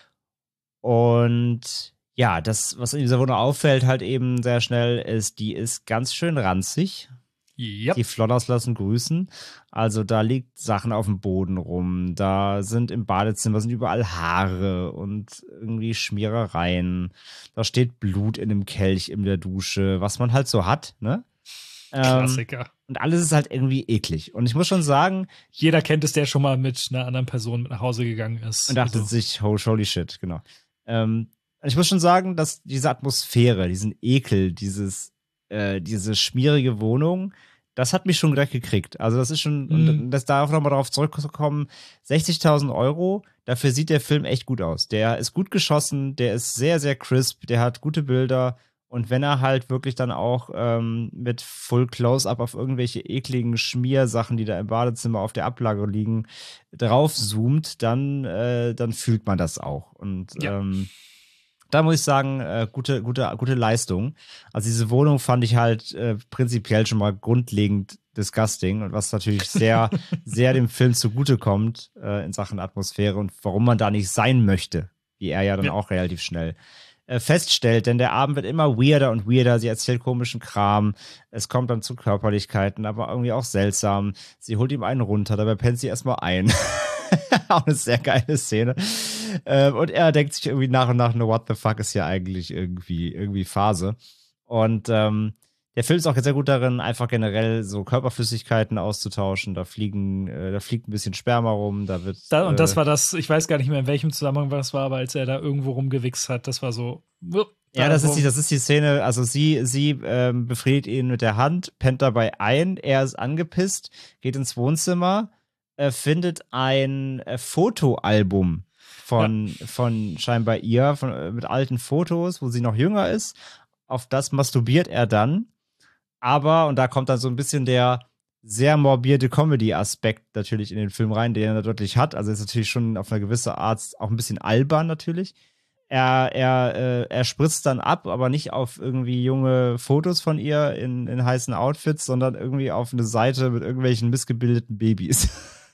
Und ja, das, was in dieser Wohnung auffällt, halt eben sehr schnell, ist, die ist ganz schön ranzig. Yep. Die Flodders lassen grüßen. Also da liegt Sachen auf dem Boden rum. Da sind im Badezimmer sind überall Haare und irgendwie Schmierereien. Da steht Blut in dem Kelch in der Dusche, was man halt so hat, ne? Klassiker. Ähm, und alles ist halt irgendwie eklig. Und ich muss schon sagen, jeder kennt es, der schon mal mit einer anderen Person mit nach Hause gegangen ist. Und dachte also. sich, oh, holy shit, genau. Ähm, ich muss schon sagen, dass diese Atmosphäre, diesen Ekel, dieses Äh, diese schmierige Wohnung, das hat mich schon direkt gekriegt. Also das ist schon, mhm. und das darauf nochmal darauf zurückzukommen, sechzigtausend Euro, dafür sieht der Film echt gut aus. Der ist gut geschossen, der ist sehr, sehr crisp, der hat gute Bilder und wenn er halt wirklich dann auch ähm, mit Full Close-Up auf irgendwelche ekligen Schmiersachen, die da im Badezimmer auf der Ablage liegen, drauf zoomt, dann, äh, dann fühlt man das auch. Und ja. ähm, Da muss ich sagen, äh, gute, gute, gute Leistung. Also diese Wohnung fand ich halt äh, prinzipiell schon mal grundlegend disgusting und was natürlich sehr, sehr dem Film zugutekommt äh, in Sachen Atmosphäre und warum man da nicht sein möchte, wie er ja dann ja. auch relativ schnell äh, feststellt. Denn der Abend wird immer weirder und weirder. Sie erzählt komischen Kram. Es kommt dann zu Körperlichkeiten, aber irgendwie auch seltsam. Sie holt ihm einen runter, dabei pennt sie erstmal ein. Auch eine sehr geile Szene. Ähm, und er denkt sich irgendwie nach und nach, no, what the fuck ist hier eigentlich irgendwie, irgendwie Phase. Und ähm, der Film ist auch sehr gut darin, einfach generell so Körperflüssigkeiten auszutauschen. Da fliegen, äh, da fliegt ein bisschen Sperma rum, da wird. Da, und das war das, ich weiß gar nicht mehr, in welchem Zusammenhang das war, aber als er da irgendwo rumgewichst hat, das war so. Da ja, das ist die, das ist die Szene, also sie, sie ähm, befriedigt ihn mit der Hand, pennt dabei ein, er ist angepisst, geht ins Wohnzimmer, äh, findet ein äh, Fotoalbum von, ja. von scheinbar ihr, von, äh, mit alten Fotos, wo sie noch jünger ist. Auf das masturbiert er dann. Aber, und da kommt dann so ein bisschen der sehr morbide Comedy-Aspekt natürlich in den Film rein, den er deutlich hat. Also ist natürlich schon auf eine gewisse Art auch ein bisschen albern natürlich. Er, er, äh, er spritzt dann ab, aber nicht auf irgendwie junge Fotos von ihr in, in heißen Outfits, sondern irgendwie auf eine Seite mit irgendwelchen missgebildeten Babys.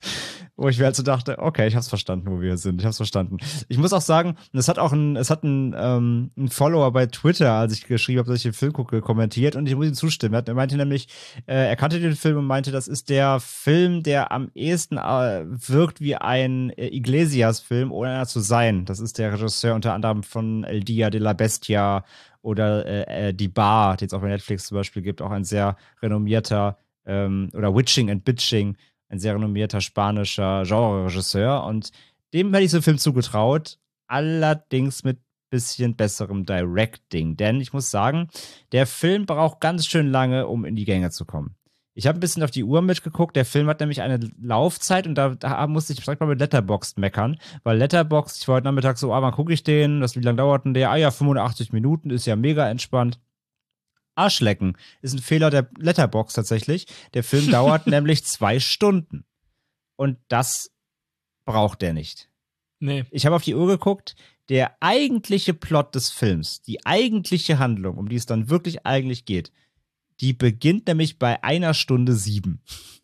Wo ich mir halt so dachte, okay, ich hab's verstanden, wo wir sind. Ich hab's verstanden. Ich muss auch sagen, es hat auch ein, es hat ein, ähm, ein Follower bei Twitter, als ich geschrieben habe, dass ich den Film gucke, kommentiert und ich muss ihm zustimmen. Er meinte nämlich, äh, er kannte den Film und meinte, das ist der Film, der am ehesten äh, wirkt wie ein äh, Iglesias-Film, ohne einer zu sein. Das ist der Regisseur unter anderem von El Dia de la Bestia oder äh, äh, Die Bar, den es auch bei Netflix zum Beispiel gibt, auch ein sehr renommierter, ähm, oder Witching and Bitching, ein sehr renommierter spanischer Genre-Regisseur und dem hätte ich so einen Film zugetraut, allerdings mit bisschen besserem Directing, denn ich muss sagen, der Film braucht ganz schön lange, um in die Gänge zu kommen. Ich habe ein bisschen auf die Uhr mitgeguckt, der Film hat nämlich eine Laufzeit und da, da musste ich direkt mal mit Letterboxd meckern, weil Letterboxd, ich war heute Nachmittag so, ah, wann gucke ich den, das, wie lange dauert denn der? Ah ja, fünfundachtzig Minuten, ist ja mega entspannt. Arschlecken ist ein Fehler der Letterboxd tatsächlich. Der Film dauert nämlich zwei Stunden. Und das braucht der nicht. Nee. Ich habe auf die Uhr geguckt. Der eigentliche Plot des Films, die eigentliche Handlung, um die es dann wirklich eigentlich geht, die beginnt nämlich bei einer Stunde sieben.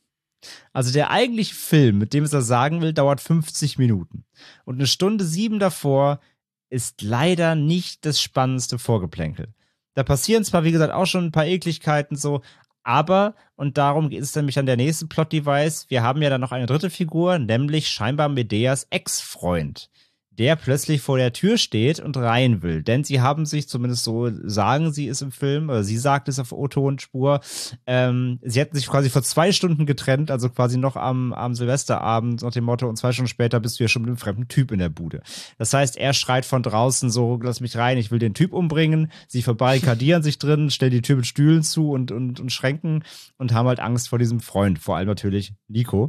Also der eigentliche Film, mit dem es er sagen will, dauert fünfzig Minuten. Und eine Stunde sieben davor ist leider nicht das spannendste Vorgeplänkel. Da passieren zwar, wie gesagt, auch schon ein paar Ekligkeiten so, aber, und darum ist es nämlich dann der nächste Plot-Device, wir haben ja dann noch eine dritte Figur, nämlich scheinbar Medeas Ex-Freund, der plötzlich vor der Tür steht und rein will. Denn sie haben sich, zumindest so sagen sie es im Film, oder sie sagt es auf O-Tonspur, ähm, sie hätten sich quasi vor zwei Stunden getrennt, also quasi noch am, am Silvesterabend nach dem Motto, und zwei Stunden später bist du ja schon mit einem fremden Typ in der Bude. Das heißt, er schreit von draußen so, lass mich rein, ich will den Typ umbringen. Sie verbarrikadieren sich drin, stellen die Tür mit Stühlen zu und, und, und Schränken und haben halt Angst vor diesem Freund, vor allem natürlich Nico,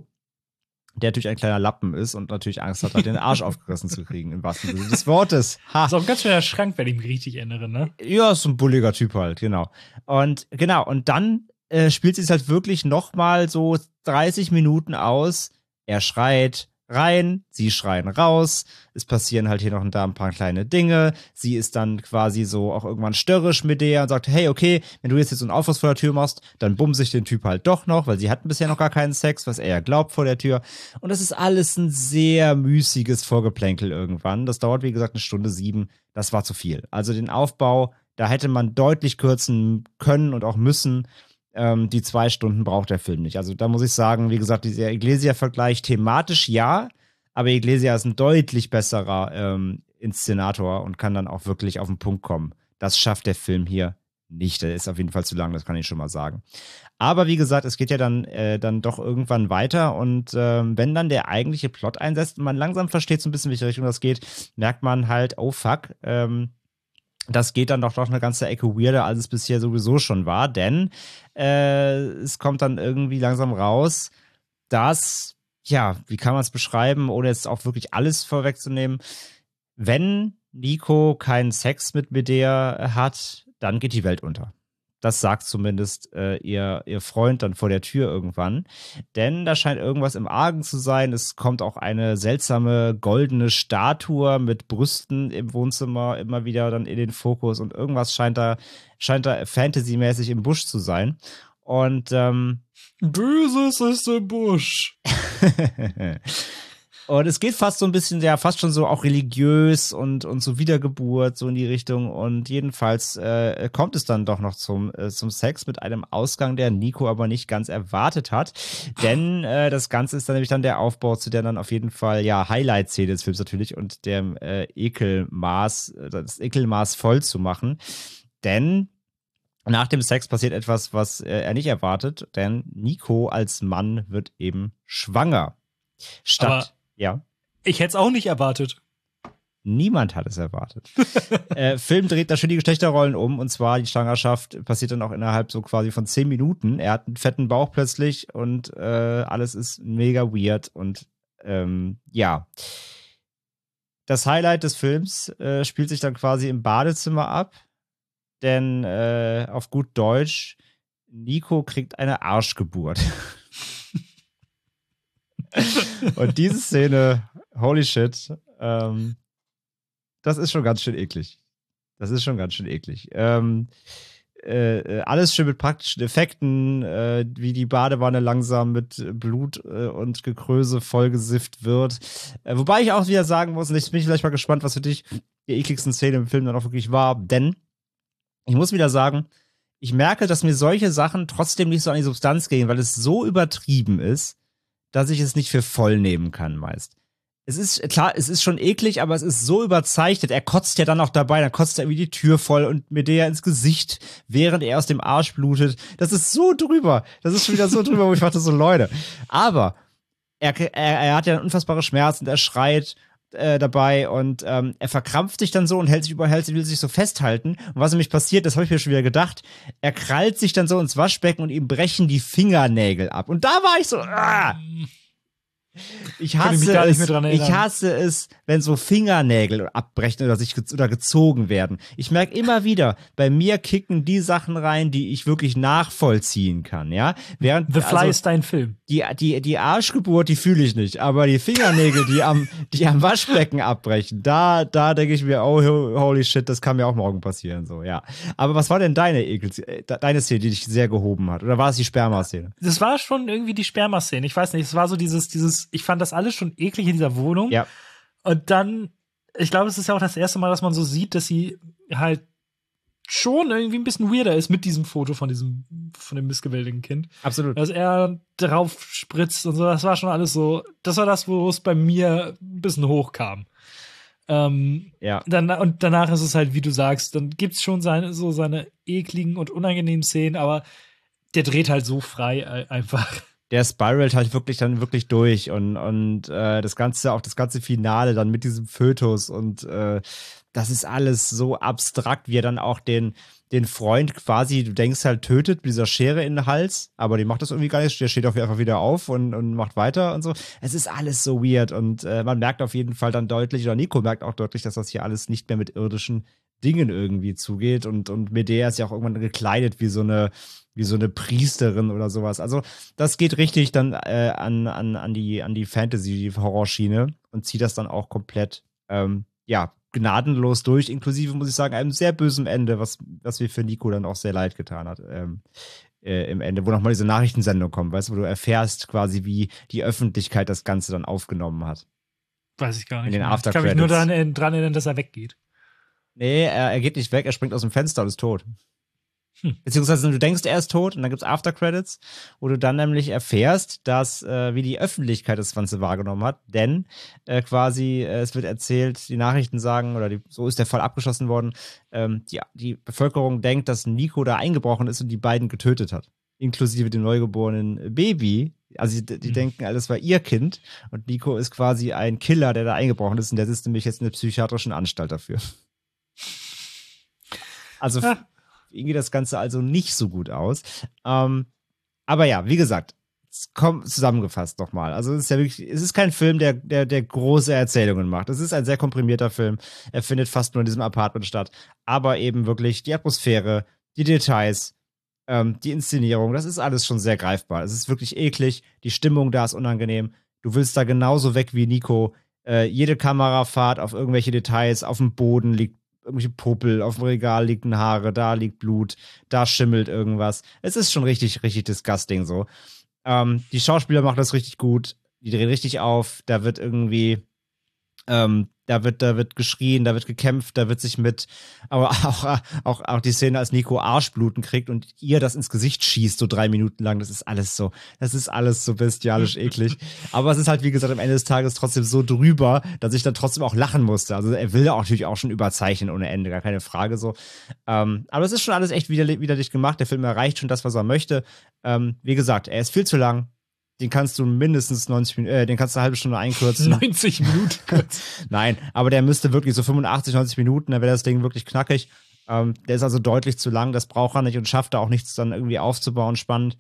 der natürlich ein kleiner Lappen ist und natürlich Angst hat, halt den Arsch aufgerissen zu kriegen, im wahrsten Sinne des Wortes. Ha. Ist auch ein ganz schöner Schrank, wenn ich mich richtig erinnere, ne? Ja, ist so ein bulliger Typ halt, genau. Und genau, und dann äh, spielt sie es halt wirklich nochmal so dreißig Minuten aus. Er schreit rein, sie schreien raus. Es passieren halt hier noch und da ein paar kleine Dinge. Sie ist dann quasi so auch irgendwann störrisch mit der und sagt, hey, okay, wenn du jetzt jetzt so einen Aufriss vor der Tür machst, dann bumse ich den Typ halt doch noch, weil sie hatten bisher noch gar keinen Sex, was er ja glaubt vor der Tür. Und das ist alles ein sehr müßiges Vorgeplänkel irgendwann. Das dauert, wie gesagt, eine Stunde sieben. Das war zu viel. Also den Aufbau, da hätte man deutlich kürzen können und auch müssen. Ähm, die zwei Stunden braucht der Film nicht. Also da muss ich sagen, wie gesagt, dieser Iglesia-Vergleich thematisch ja, aber Iglesia ist ein deutlich besserer ähm, Inszenator und kann dann auch wirklich auf den Punkt kommen. Das schafft der Film hier nicht. Der ist auf jeden Fall zu lang, das kann ich schon mal sagen. Aber wie gesagt, es geht ja dann, äh, dann doch irgendwann weiter und ähm, wenn dann der eigentliche Plot einsetzt und man langsam versteht so ein bisschen, in welche Richtung das geht, merkt man halt, oh fuck, ähm, das geht dann doch doch eine ganze Ecke weirder, als es bisher sowieso schon war, denn äh, es kommt dann irgendwie langsam raus, dass, ja, wie kann man es beschreiben, ohne jetzt auch wirklich alles vorwegzunehmen, wenn Nico keinen Sex mit Medea hat, dann geht die Welt unter. Das sagt zumindest äh, ihr, ihr Freund dann vor der Tür irgendwann. Denn da scheint irgendwas im Argen zu sein. Es kommt auch eine seltsame goldene Statue mit Brüsten im Wohnzimmer immer wieder dann in den Fokus. Und irgendwas scheint da, scheint da fantasymäßig im Busch zu sein. Und ähm, Böses ist im Busch. Und es geht fast so ein bisschen, ja, fast schon so auch religiös und, und so Wiedergeburt, so in die Richtung. Und jedenfalls äh, kommt es dann doch noch zum, äh, zum Sex mit einem Ausgang, der Nico aber nicht ganz erwartet hat. Denn äh, das Ganze ist dann nämlich dann der Aufbau zu der dann auf jeden Fall, ja, Highlight-Szene des Films natürlich und dem äh, Ekelmaß, das Ekelmaß voll zu machen. Denn nach dem Sex passiert etwas, was äh, er nicht erwartet, denn Nico als Mann wird eben schwanger. Statt aber Ja. Ich hätte es auch nicht erwartet. Niemand hat es erwartet. äh, Film dreht da schön die Geschlechterrollen um und zwar die Schwangerschaft passiert dann auch innerhalb so quasi von zehn Minuten. Er hat einen fetten Bauch plötzlich und äh, alles ist mega weird und ähm, ja. Das Highlight des Films äh, spielt sich dann quasi im Badezimmer ab, denn äh, auf gut Deutsch, Nico kriegt eine Arschgeburt. Und diese Szene, holy shit, ähm, das ist schon ganz schön eklig. Das ist schon ganz schön eklig. Ähm, äh, alles schön mit praktischen Effekten, äh, wie die Badewanne langsam mit Blut äh, und Gekröse vollgesifft wird. Äh, wobei ich auch wieder sagen muss, und ich bin vielleicht mal gespannt, was für dich die ekligsten Szene im Film dann auch wirklich war, denn ich muss wieder sagen, ich merke, dass mir solche Sachen trotzdem nicht so an die Substanz gehen, weil es so übertrieben ist, dass ich es nicht für voll nehmen kann meist. Es ist, klar, es ist schon eklig, aber es ist so überzeichnet. Er kotzt ja dann auch dabei, dann kotzt er irgendwie die Tür voll und Medea ins Gesicht, während er aus dem Arsch blutet. Das ist so drüber. Das ist schon wieder so drüber, wo ich dachte, so Leute. Aber er, er, er hat ja unfassbare Schmerzen, er schreit äh, dabei und ähm, er verkrampft sich dann so und hält sich überhält, will sich so festhalten. Und was nämlich passiert, das habe ich mir schon wieder gedacht, er krallt sich dann so ins Waschbecken und ihm brechen die Fingernägel ab. Und da war ich so, ah! Ich hasse, ich, es, ich hasse es, wenn so Fingernägel abbrechen oder sich ge- oder gezogen werden. Ich merke immer wieder, bei mir kicken die Sachen rein, die ich wirklich nachvollziehen kann, ja. Während, The Fly also, ist dein Film. Die, die, die Arschgeburt, die fühle ich nicht, aber die Fingernägel, die am, die am Waschbecken abbrechen, da, da denke ich mir, oh, holy shit, das kann mir auch morgen passieren, so, ja. Aber was war denn deine Ekel, deine Szene, die dich sehr gehoben hat? Oder war es die Sperma-Szene? Das war schon irgendwie die Sperma-Szene. Ich weiß nicht, es war so dieses, dieses, ich fand das alles schon eklig in dieser Wohnung. Ja. Und dann, ich glaube, es ist ja auch das erste Mal, dass man so sieht, dass sie halt schon irgendwie ein bisschen weirder ist mit diesem Foto von diesem, von dem missgebildeten Kind. Absolut. Dass er drauf spritzt und so, das war schon alles so, das war das, wo es bei mir ein bisschen hochkam. Ähm, ja. Dann, und danach ist es halt, wie du sagst, dann gibt's schon seine, so seine ekligen und unangenehmen Szenen, aber der dreht halt so frei einfach. Der spiralt halt wirklich dann wirklich durch und, und äh, das ganze, auch das ganze Finale dann mit diesem Fötus und äh, das ist alles so abstrakt, wie er dann auch den, den Freund quasi, du denkst halt, tötet mit dieser Schere in den Hals, aber die macht das irgendwie gar nicht, der steht auf einfach wieder auf und, und macht weiter und so. Es ist alles so weird und äh, man merkt auf jeden Fall dann deutlich, oder Nico merkt auch deutlich, dass das hier alles nicht mehr mit irdischen Dingen irgendwie zugeht und, und Medea ist ja auch irgendwann gekleidet wie so eine wie so eine Priesterin oder sowas. Also das geht richtig dann äh, an, an, an die, an die Fantasy-Horrorschiene und zieht das dann auch komplett, ähm, ja, gnadenlos durch, inklusive, muss ich sagen, einem sehr bösen Ende, was, was mir für Nico dann auch sehr leid getan hat, ähm, äh, im Ende, wo nochmal diese Nachrichtensendung kommt, weißt du, wo du erfährst quasi, wie die Öffentlichkeit das Ganze dann aufgenommen hat. Weiß ich gar nicht. In den mehr. After ich kann mich nur daran, dran erinnern, dass er weggeht. Nee, er, er geht nicht weg, er springt aus dem Fenster und ist tot. Hm. Beziehungsweise du denkst, er ist tot und dann gibt's After-Credits, wo du dann nämlich erfährst, dass, äh, wie die Öffentlichkeit das Ganze wahrgenommen hat, denn äh, quasi, äh, es wird erzählt, die Nachrichten sagen, oder die, so ist der Fall abgeschlossen worden, ähm, die, die Bevölkerung denkt, dass Nico da eingebrochen ist und die beiden getötet hat. Inklusive dem neugeborenen Baby. Also die, die mhm. denken, das war ihr Kind und Nico ist quasi ein Killer, der da eingebrochen ist und der sitzt nämlich jetzt in der psychiatrischen Anstalt dafür. Also ja. Irgendwie das Ganze also nicht so gut aus. Ähm, aber ja, wie gesagt, komm, zusammengefasst nochmal. Also es ist ja wirklich, es ist kein Film, der, der, der große Erzählungen macht. Es ist ein sehr komprimierter Film. Er findet fast nur in diesem Apartment statt. Aber eben wirklich die Atmosphäre, die Details, ähm, die Inszenierung, das ist alles schon sehr greifbar. Es ist wirklich eklig. Die Stimmung da ist unangenehm. Du willst da genauso weg wie Nico. Äh, jede Kamerafahrt auf irgendwelche Details, auf dem Boden liegt irgendwelche Popel, auf dem Regal liegen Haare, da liegt Blut, da schimmelt irgendwas. Es ist schon richtig, richtig disgusting so. Ähm, die Schauspieler machen das richtig gut, die drehen richtig auf, da wird irgendwie, ähm, da wird, da wird geschrien, da wird gekämpft, da wird sich mit, aber auch, auch, auch die Szene, als Nico Arschbluten kriegt und ihr das ins Gesicht schießt, so drei Minuten lang, das ist alles so, das ist alles so bestialisch eklig. Aber es ist halt, wie gesagt, am Ende des Tages trotzdem so drüber, dass ich dann trotzdem auch lachen musste. Also er will auch natürlich auch schon überzeichnen ohne Ende, gar keine Frage so. Ähm, aber es ist schon alles echt widerlich, widerlich gemacht. Der Film erreicht schon das, was er möchte. Ähm, wie gesagt, er ist viel zu lang. Den kannst du mindestens neunzig Minuten, äh, den kannst du eine halbe Stunde einkürzen. neunzig Minuten kurz. Nein, aber der müsste wirklich so fünfundachtzig, neunzig Minuten, dann wäre das Ding wirklich knackig. Ähm, der ist also deutlich zu lang, das braucht er nicht und schafft da auch nichts dann irgendwie aufzubauen, spannend.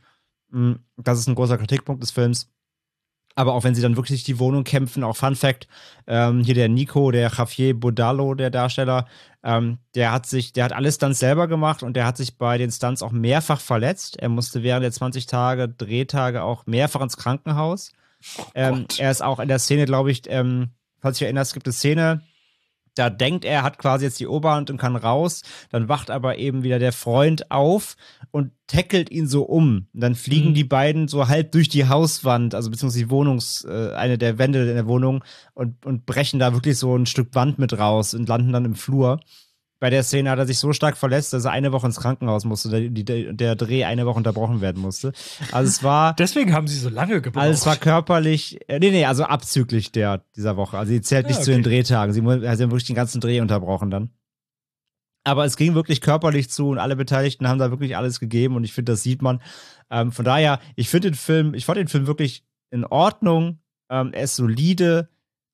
Das ist ein großer Kritikpunkt des Films. Aber auch wenn sie dann wirklich die Wohnung kämpfen, auch Fun Fact, ähm, hier der Nico, der Javier Bodalo, der Darsteller, ähm, der hat sich, der hat alle Stunts selber gemacht und der hat sich bei den Stunts auch mehrfach verletzt. Er musste während der zwanzig Tage, Drehtage auch mehrfach ins Krankenhaus. Oh ähm, er ist auch in der Szene, glaube ich, ähm, falls du dich erinnerst, gibt es Szene, da denkt er, hat quasi jetzt die Oberhand und kann raus. Dann wacht aber eben wieder der Freund auf und tackelt ihn so um. Und dann fliegen mhm. die beiden so halb durch die Hauswand, also beziehungsweise die Wohnungs, äh, eine der Wände in der Wohnung und, und brechen da wirklich so ein Stück Wand mit raus und landen dann im Flur. Bei der Szene hat er sich so stark verletzt, dass er eine Woche ins Krankenhaus musste, der, der, der Dreh eine Woche unterbrochen werden musste. Also es war... Deswegen haben sie so lange gebraucht. Also es war körperlich... Äh, nee, nee, also abzüglich der, dieser Woche. Also sie zählt nicht ja, okay. zu den Drehtagen. Sie, also sie haben wirklich den ganzen Dreh unterbrochen dann. Aber es ging wirklich körperlich zu und alle Beteiligten haben da wirklich alles gegeben und ich finde, das sieht man. Ähm, von daher, ich finde den Film, ich fand den Film wirklich in Ordnung. Ähm, er ist solide.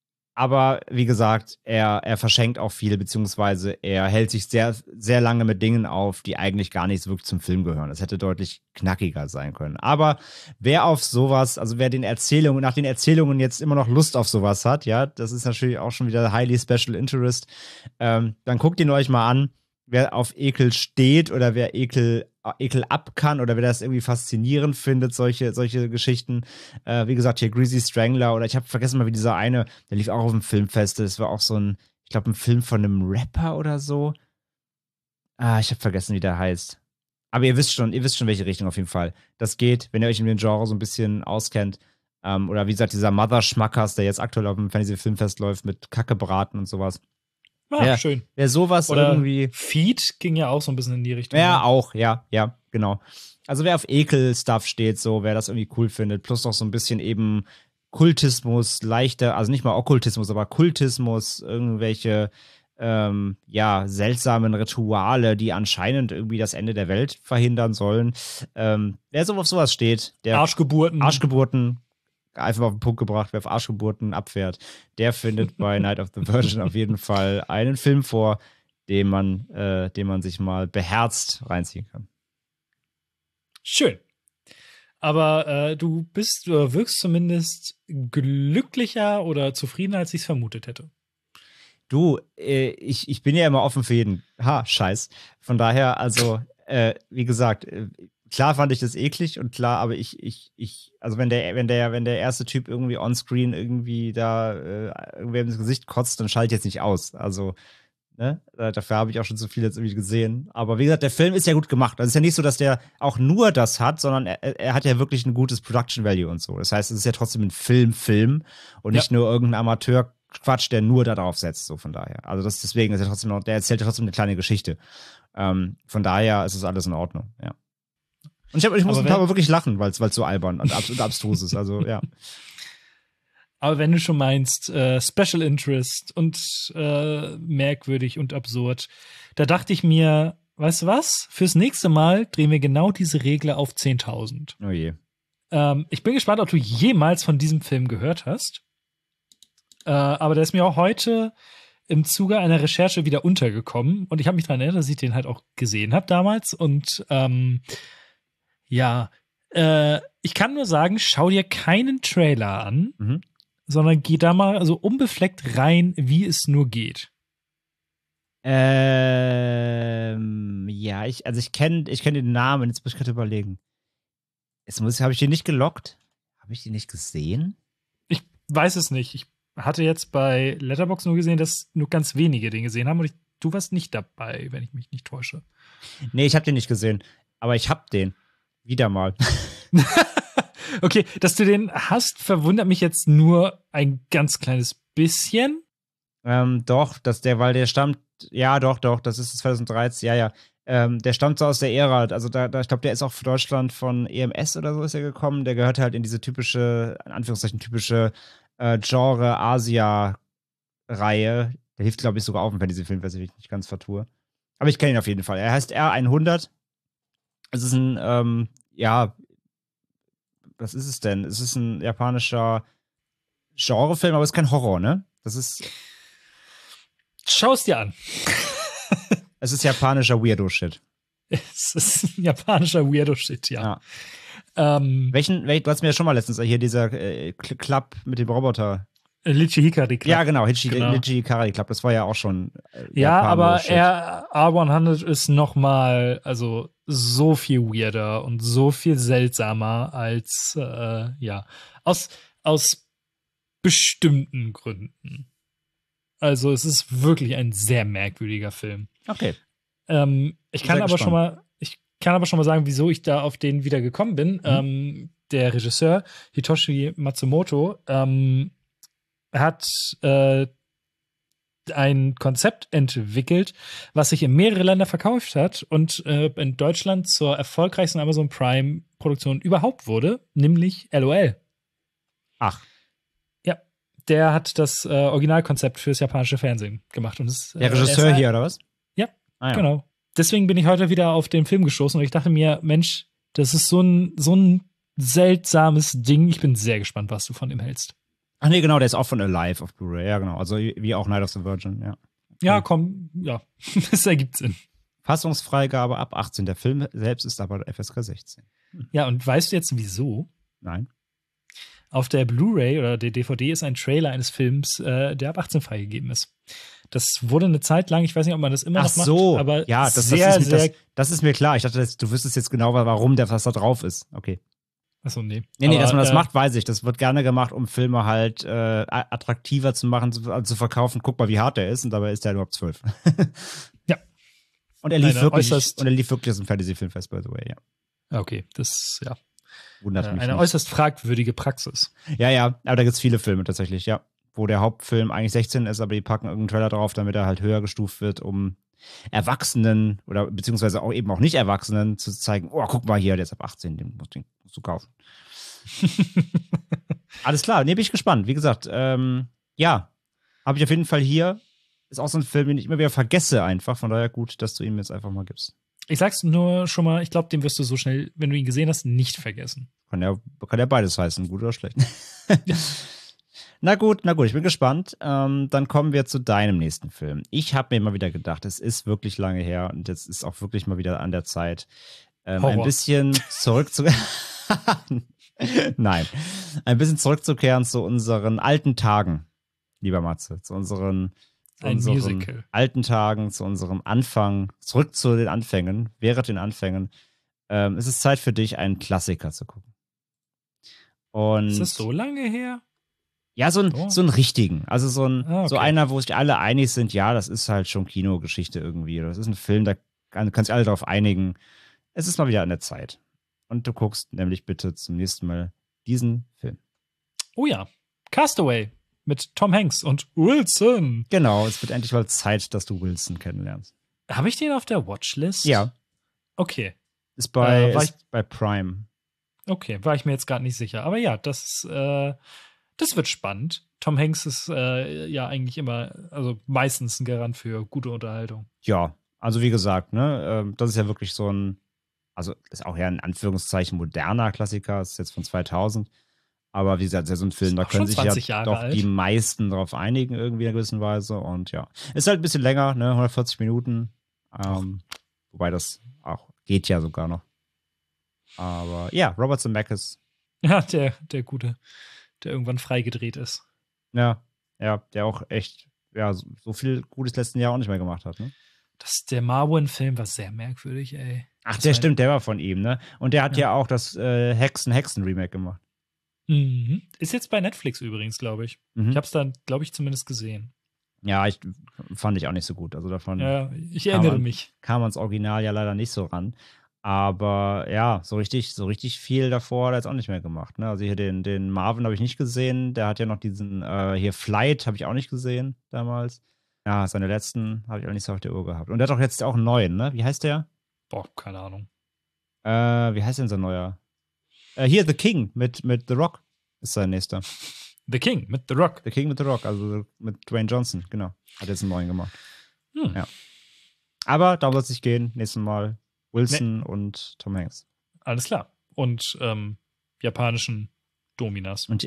Aber wie gesagt, er, er verschenkt auch viel, beziehungsweise er hält sich sehr, sehr lange mit Dingen auf, die eigentlich gar nicht so wirklich zum Film gehören. Das hätte deutlich knackiger sein können. Aber wer auf sowas, also wer den Erzählungen, nach den Erzählungen jetzt immer noch Lust auf sowas hat, ja, das ist natürlich auch schon wieder highly special interest, ähm, dann guckt ihn euch mal an. Wer auf Ekel steht oder wer Ekel, Ekel ab kann oder wer das irgendwie faszinierend findet, solche, solche Geschichten. Äh, wie gesagt, hier Greasy Strangler oder ich habe vergessen mal, wie dieser eine, der lief auch auf dem Filmfest. Das war auch so ein, ich glaube, ein Film von einem Rapper oder so. Ah, ich habe vergessen, wie der heißt. Aber ihr wisst schon, ihr wisst schon, welche Richtung auf jeden Fall das geht, wenn ihr euch in dem Genre so ein bisschen auskennt. Ähm, oder wie gesagt, dieser Mother Schmackers, der jetzt aktuell auf dem Fantasy Filmfest läuft mit Kackebraten und sowas. Ah, ja, schön. Wer sowas Oder irgendwie. Feed ging ja auch so ein bisschen in die Richtung. Ja, ne? auch, ja, ja, genau. Also wer auf Ekel-Stuff steht, so, wer das irgendwie cool findet, plus noch so ein bisschen eben Kultismus, leichter, also nicht mal Okkultismus, aber Kultismus, irgendwelche, ähm, ja, seltsamen Rituale, die anscheinend irgendwie das Ende der Welt verhindern sollen. Ähm, wer so auf sowas steht, der Arschgeburten. Arschgeburten, einfach auf den Punkt gebracht, wer auf Arschgeburten abfährt, der findet bei Night of the Virgin auf jeden Fall einen Film vor, den man, äh, den man sich mal beherzt reinziehen kann. Schön. Aber äh, du bist, du wirkst zumindest glücklicher oder zufriedener, als ich es vermutet hätte. Du, äh, ich, ich bin ja immer offen für jeden. Ha, Scheiß. Von daher, also, äh, wie gesagt, äh, klar fand ich das eklig und klar, aber ich, ich, ich, also wenn der, wenn der, wenn der erste Typ irgendwie onscreen irgendwie da äh, irgendwer ins Gesicht kotzt, dann schalte ich jetzt nicht aus. Also, ne, dafür habe ich auch schon so viel jetzt irgendwie gesehen. Aber wie gesagt, der Film ist ja gut gemacht. Also es ist ja nicht so, dass der auch nur das hat, sondern er, er hat ja wirklich ein gutes Production Value und so. Das heißt, es ist ja trotzdem ein Film-Film und nicht Ja. nur irgendein Amateur-Quatsch, der nur darauf setzt, so von daher. Also das deswegen ist ja trotzdem noch, der erzählt ja trotzdem eine kleine Geschichte. Ähm, von daher ist es alles in Ordnung, ja. Und ich, hab, ich muss Aber ein paar wenn- Mal wirklich lachen, weil es so albern und, abs und abstrus ist. Also, ja. Aber wenn du schon meinst, äh, Special Interest und äh, merkwürdig und absurd, da dachte ich mir, weißt du was? Fürs nächste Mal drehen wir genau diese Regel auf zehntausend. Oh je. Ähm, ich bin gespannt, ob du jemals von diesem Film gehört hast. Äh, aber der ist mir auch heute im Zuge einer Recherche wieder untergekommen. Und ich habe mich daran erinnert, dass ich den halt auch gesehen habe damals. Und ähm, ja, äh, ich kann nur sagen, schau dir keinen Trailer an, Mhm. sondern geh da mal also unbefleckt rein, wie es nur geht. Ähm, ja, ich, also ich kenne ich kenn den Namen, jetzt muss ich gerade überlegen. Jetzt muss, habe ich den nicht gelockt? Habe ich den nicht gesehen? Ich weiß es nicht. Ich hatte jetzt bei Letterboxd nur gesehen, dass nur ganz wenige den gesehen haben und ich, du warst nicht dabei, wenn ich mich nicht täusche. Nee, ich habe den nicht gesehen. Aber ich hab den. Wieder mal. Okay, dass du den hast, verwundert mich jetzt nur ein ganz kleines bisschen. ähm, doch, dass der, weil der stammt, ja, doch, doch, das ist zweitausenddreizehn, ja, ja. Ähm, der stammt so aus der Ära, also da, da ich glaube, der ist auch für Deutschland von E M S oder so ist er gekommen. Der gehört halt in diese typische, in Anführungszeichen typische äh, Genre-Asia-Reihe. Der hilft, glaube ich, sogar auf dem Fantasy-Film, wenn ich mich nicht ganz vertue. Aber ich kenne ihn auf jeden Fall. Er heißt R hundert. Es ist ein, ähm, ja, was ist es denn? Es ist ein japanischer Genrefilm, aber es ist kein Horror, ne? Das ist, Schau es dir an. es ist japanischer Weirdo-Shit. Es ist ein japanischer Weirdo-Shit, ja. Ja. Ähm, Welchen, wel, du hast mir ja schon mal letztens hier dieser äh, Cl- Club mit dem Roboter. Lichi Hikari. Club. Ja, genau, Hichi, Genau. Hichi Hikari Club, das war ja auch schon. Äh, Ja, aber Japan-Shit. er, R hundert ist noch mal, also so viel weirder und so viel seltsamer als, äh, ja, aus, aus bestimmten Gründen. Also es ist wirklich ein sehr merkwürdiger Film. Okay. Ähm, ich kann Sehr aber gespannt. schon mal, ich kann aber schon mal sagen, wieso ich da auf den wieder gekommen bin. Mhm. Ähm, der Regisseur Hitoshi Matsumoto ähm, hat äh, ein Konzept entwickelt, was sich in mehrere Länder verkauft hat und äh, in Deutschland zur erfolgreichsten Amazon Prime Produktion überhaupt wurde, nämlich L O L. Ach, Ja, der hat das äh, Originalkonzept fürs japanische Fernsehen gemacht. Und das, der äh, Regisseur er ist- hier, oder was? Ja, Ah, ja. Genau. Deswegen bin ich heute wieder auf den Film gestoßen und ich dachte mir, Mensch, das ist so ein, so ein seltsames Ding. Ich bin sehr gespannt, was du von ihm hältst. Ach nee, genau, der ist auch von Alive auf Blu-ray, ja, genau. Also wie auch Night of the Virgin, ja. Ja, komm, ja, das ergibt Sinn. Fassungsfreigabe ab achtzehn. Der Film selbst ist aber F S K sechzehn. Ja, und weißt du jetzt wieso? Nein. Auf der Blu-ray oder der D V D ist ein Trailer eines Films, äh, der ab achtzehn freigegeben ist. Das wurde eine Zeit lang, ich weiß nicht, ob man das immer Ach noch macht, so, aber ja, das, sehr, das, ist mir, sehr. das, das ist mir klar. Ich dachte, das, du wüsstest jetzt genau, warum der was da drauf ist. Okay. Achso, nee. Nee, nee, Aber, dass man das äh, macht, weiß ich. Das wird gerne gemacht, um Filme halt äh, attraktiver zu machen, zu, also zu verkaufen. Guck mal, wie hart der ist. Und dabei ist der nur ab zwölf. Ja. Und er lief Eine wirklich, äußerst- und er lief wirklich aus dem Fantasy-Filmfest, by the way, ja. Okay, das, ja. Wundert Äh, mich eine nicht. äußerst fragwürdige Praxis. Ja, ja, aber da gibt's viele Filme tatsächlich, ja. wo der Hauptfilm eigentlich sechzehn ist, aber die packen irgendeinen Trailer drauf, damit er halt höher gestuft wird, um Erwachsenen oder beziehungsweise auch eben auch nicht Erwachsenen zu zeigen, oh, guck mal hier, der ist ab achtzehn, den musst, den musst du kaufen. Alles klar, nee, bin ich gespannt. Wie gesagt, ähm, ja, habe ich auf jeden Fall hier. Ist auch so ein Film, den ich immer wieder vergesse einfach. Von daher gut, dass du ihm jetzt einfach mal gibst. Ich sag's nur schon mal, ich glaube, den wirst du so schnell, wenn du ihn gesehen hast, nicht vergessen. Kann ja, kann ja beides heißen, gut oder schlecht. Na gut, na gut, ich bin gespannt. Ähm, dann kommen wir zu deinem nächsten Film. Ich habe mir immer wieder gedacht, es ist wirklich lange her und jetzt ist auch wirklich mal wieder an der Zeit, ähm, ein bisschen zurück zu... Nein, ein bisschen zurückzukehren zu unseren alten Tagen, lieber Matze, zu unseren... Zu Ein unseren Musical. alten Tagen, zu unserem Anfang, zurück zu den Anfängen, während den Anfängen. Ähm, es ist Zeit für dich, einen Klassiker zu gucken. Und Ist das so lange her? ja, so, ein, Oh. so einen richtigen. Also so, ein, Ah, okay. so einer, wo sich alle einig sind, ja, das ist halt schon Kinogeschichte irgendwie. Das ist ein Film, da kann, kann sich alle darauf einigen. Es ist mal wieder an der Zeit. Und du guckst nämlich bitte zum nächsten Mal diesen Film. Oh ja, Castaway mit Tom Hanks und Wilson. Genau, es wird endlich mal Zeit, dass du Wilson kennenlernst. Habe ich den auf der Watchlist? Ja, Okay, ist bei, Äh, war ist bei Prime. okay, war ich mir jetzt gerade nicht sicher. Aber ja, das, äh, das wird spannend. Tom Hanks ist äh, ja eigentlich immer, also meistens ein Garant für gute Unterhaltung. Ja, also wie gesagt, ne, ähm, das ist ja wirklich so ein, also ist auch ja in Anführungszeichen moderner Klassiker, ist jetzt von zweitausend. Aber wie gesagt, ist ja so ein Film, Ist da auch können schon sich zwanzig ja Jahre doch alt. die meisten drauf einigen, irgendwie in einer gewissen Weise. Und ja, ist halt ein bisschen länger, ne, hundertvierzig Minuten. Ähm, wobei das auch geht ja sogar noch. Aber ja, Robert Zemeckis, Ja, der, der Gute, der irgendwann freigedreht ist. ja, ja, der auch echt, ja, so, so viel Gutes letzten Jahr auch nicht mehr gemacht hat, ne? Das, der Marwan-Film war sehr merkwürdig, ey. Ach, Das der war- stimmt, der war von ihm, ne? Und der hat ja, Ja. auch das äh, Hexen-Hexen-Remake gemacht. Mhm. Ist jetzt bei Netflix übrigens, glaube ich. Mhm. Ich habe es dann, glaube ich, zumindest gesehen. Ja, ich fand ich auch nicht so gut. Also davon Ja, ich Kann erinnere man- mich. kam ans Original ja leider nicht so ran. Aber ja, so richtig, so richtig viel davor hat er jetzt auch nicht mehr gemacht. Ne? Also hier den, den Marvin habe ich nicht gesehen. Der hat ja noch diesen, äh, hier Flight habe ich auch nicht gesehen damals. Ja, seine letzten habe ich auch nicht so auf der Uhr gehabt. Und der hat doch jetzt auch einen neuen, ne? Wie heißt der? Boah, keine Ahnung. Äh, wie heißt denn sein neuer? Äh, hier, The King mit, mit The Rock ist sein nächster. The King mit The Rock. The King mit The Rock, also mit Dwayne Johnson, genau. Hat jetzt einen neuen gemacht. Hm. Ja. Aber darum soll es nicht gehen. Nächstes Mal Wilson und Tom Hanks. Alles klar. Und ähm, japanischen Dominas. Und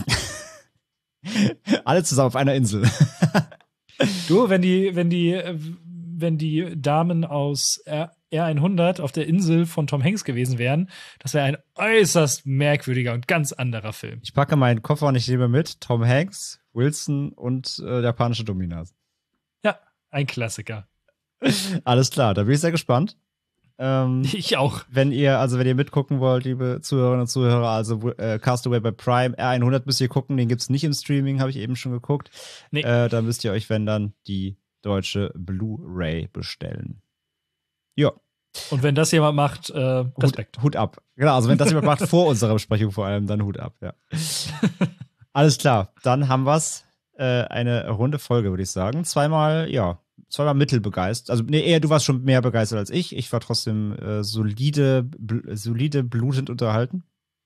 alle zusammen auf einer Insel. Du, wenn die, wenn die, äh, wenn die Damen aus R hundert auf der Insel von Tom Hanks gewesen wären, das wäre ein äußerst merkwürdiger und ganz anderer Film. Ich packe meinen Koffer und ich nehme mit Tom Hanks, Wilson und äh, japanische Dominas. Ja, ein Klassiker. Alles klar, da bin ich sehr gespannt. Ähm, Ich auch. wenn ihr, also wenn ihr mitgucken wollt, liebe Zuhörerinnen und Zuhörer, also äh, Castaway bei Prime, R hundert müsst ihr gucken, den gibt's nicht im Streaming, habe ich eben schon geguckt. Nee. Äh, da müsst ihr euch, wenn dann, die deutsche Blu-ray bestellen. Ja. Und wenn das jemand macht, äh, Respekt. Hut, Hut ab. Genau, also wenn das jemand macht, vor unserer Besprechung vor allem, dann Hut ab, ja. Alles klar, dann haben wir's. Äh, eine runde Folge, würde ich sagen. Zweimal, ja, zweimal mittelbegeistert. Also, nee, eher du warst schon mehr begeistert als ich. Ich war trotzdem äh, solide, bl solide blutend unterhalten.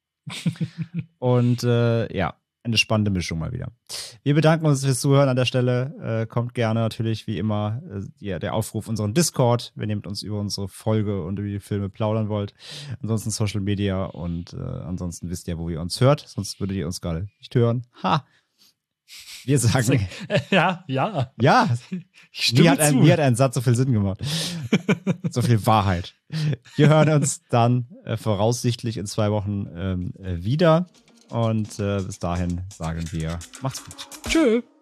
Und äh, ja, eine spannende Mischung mal wieder. Wir bedanken uns fürs Zuhören an der Stelle. Äh, kommt gerne natürlich, wie immer, äh, ja, der Aufruf unseren Discord, wenn ihr mit uns über unsere Folge und über die Filme plaudern wollt. Ansonsten Social Media und äh, ansonsten wisst ihr, wo ihr uns hört. Sonst würdet ihr uns gerade nicht hören. Ha! Wir sagen, Ja, ja. ja, Ich stimme mir hat, ein, zu. mir hat ein Satz so viel Sinn gemacht. So viel Wahrheit. Wir hören uns dann äh, voraussichtlich in zwei Wochen ähm, äh, wieder. Und äh, bis dahin sagen wir, macht's gut. Tschö.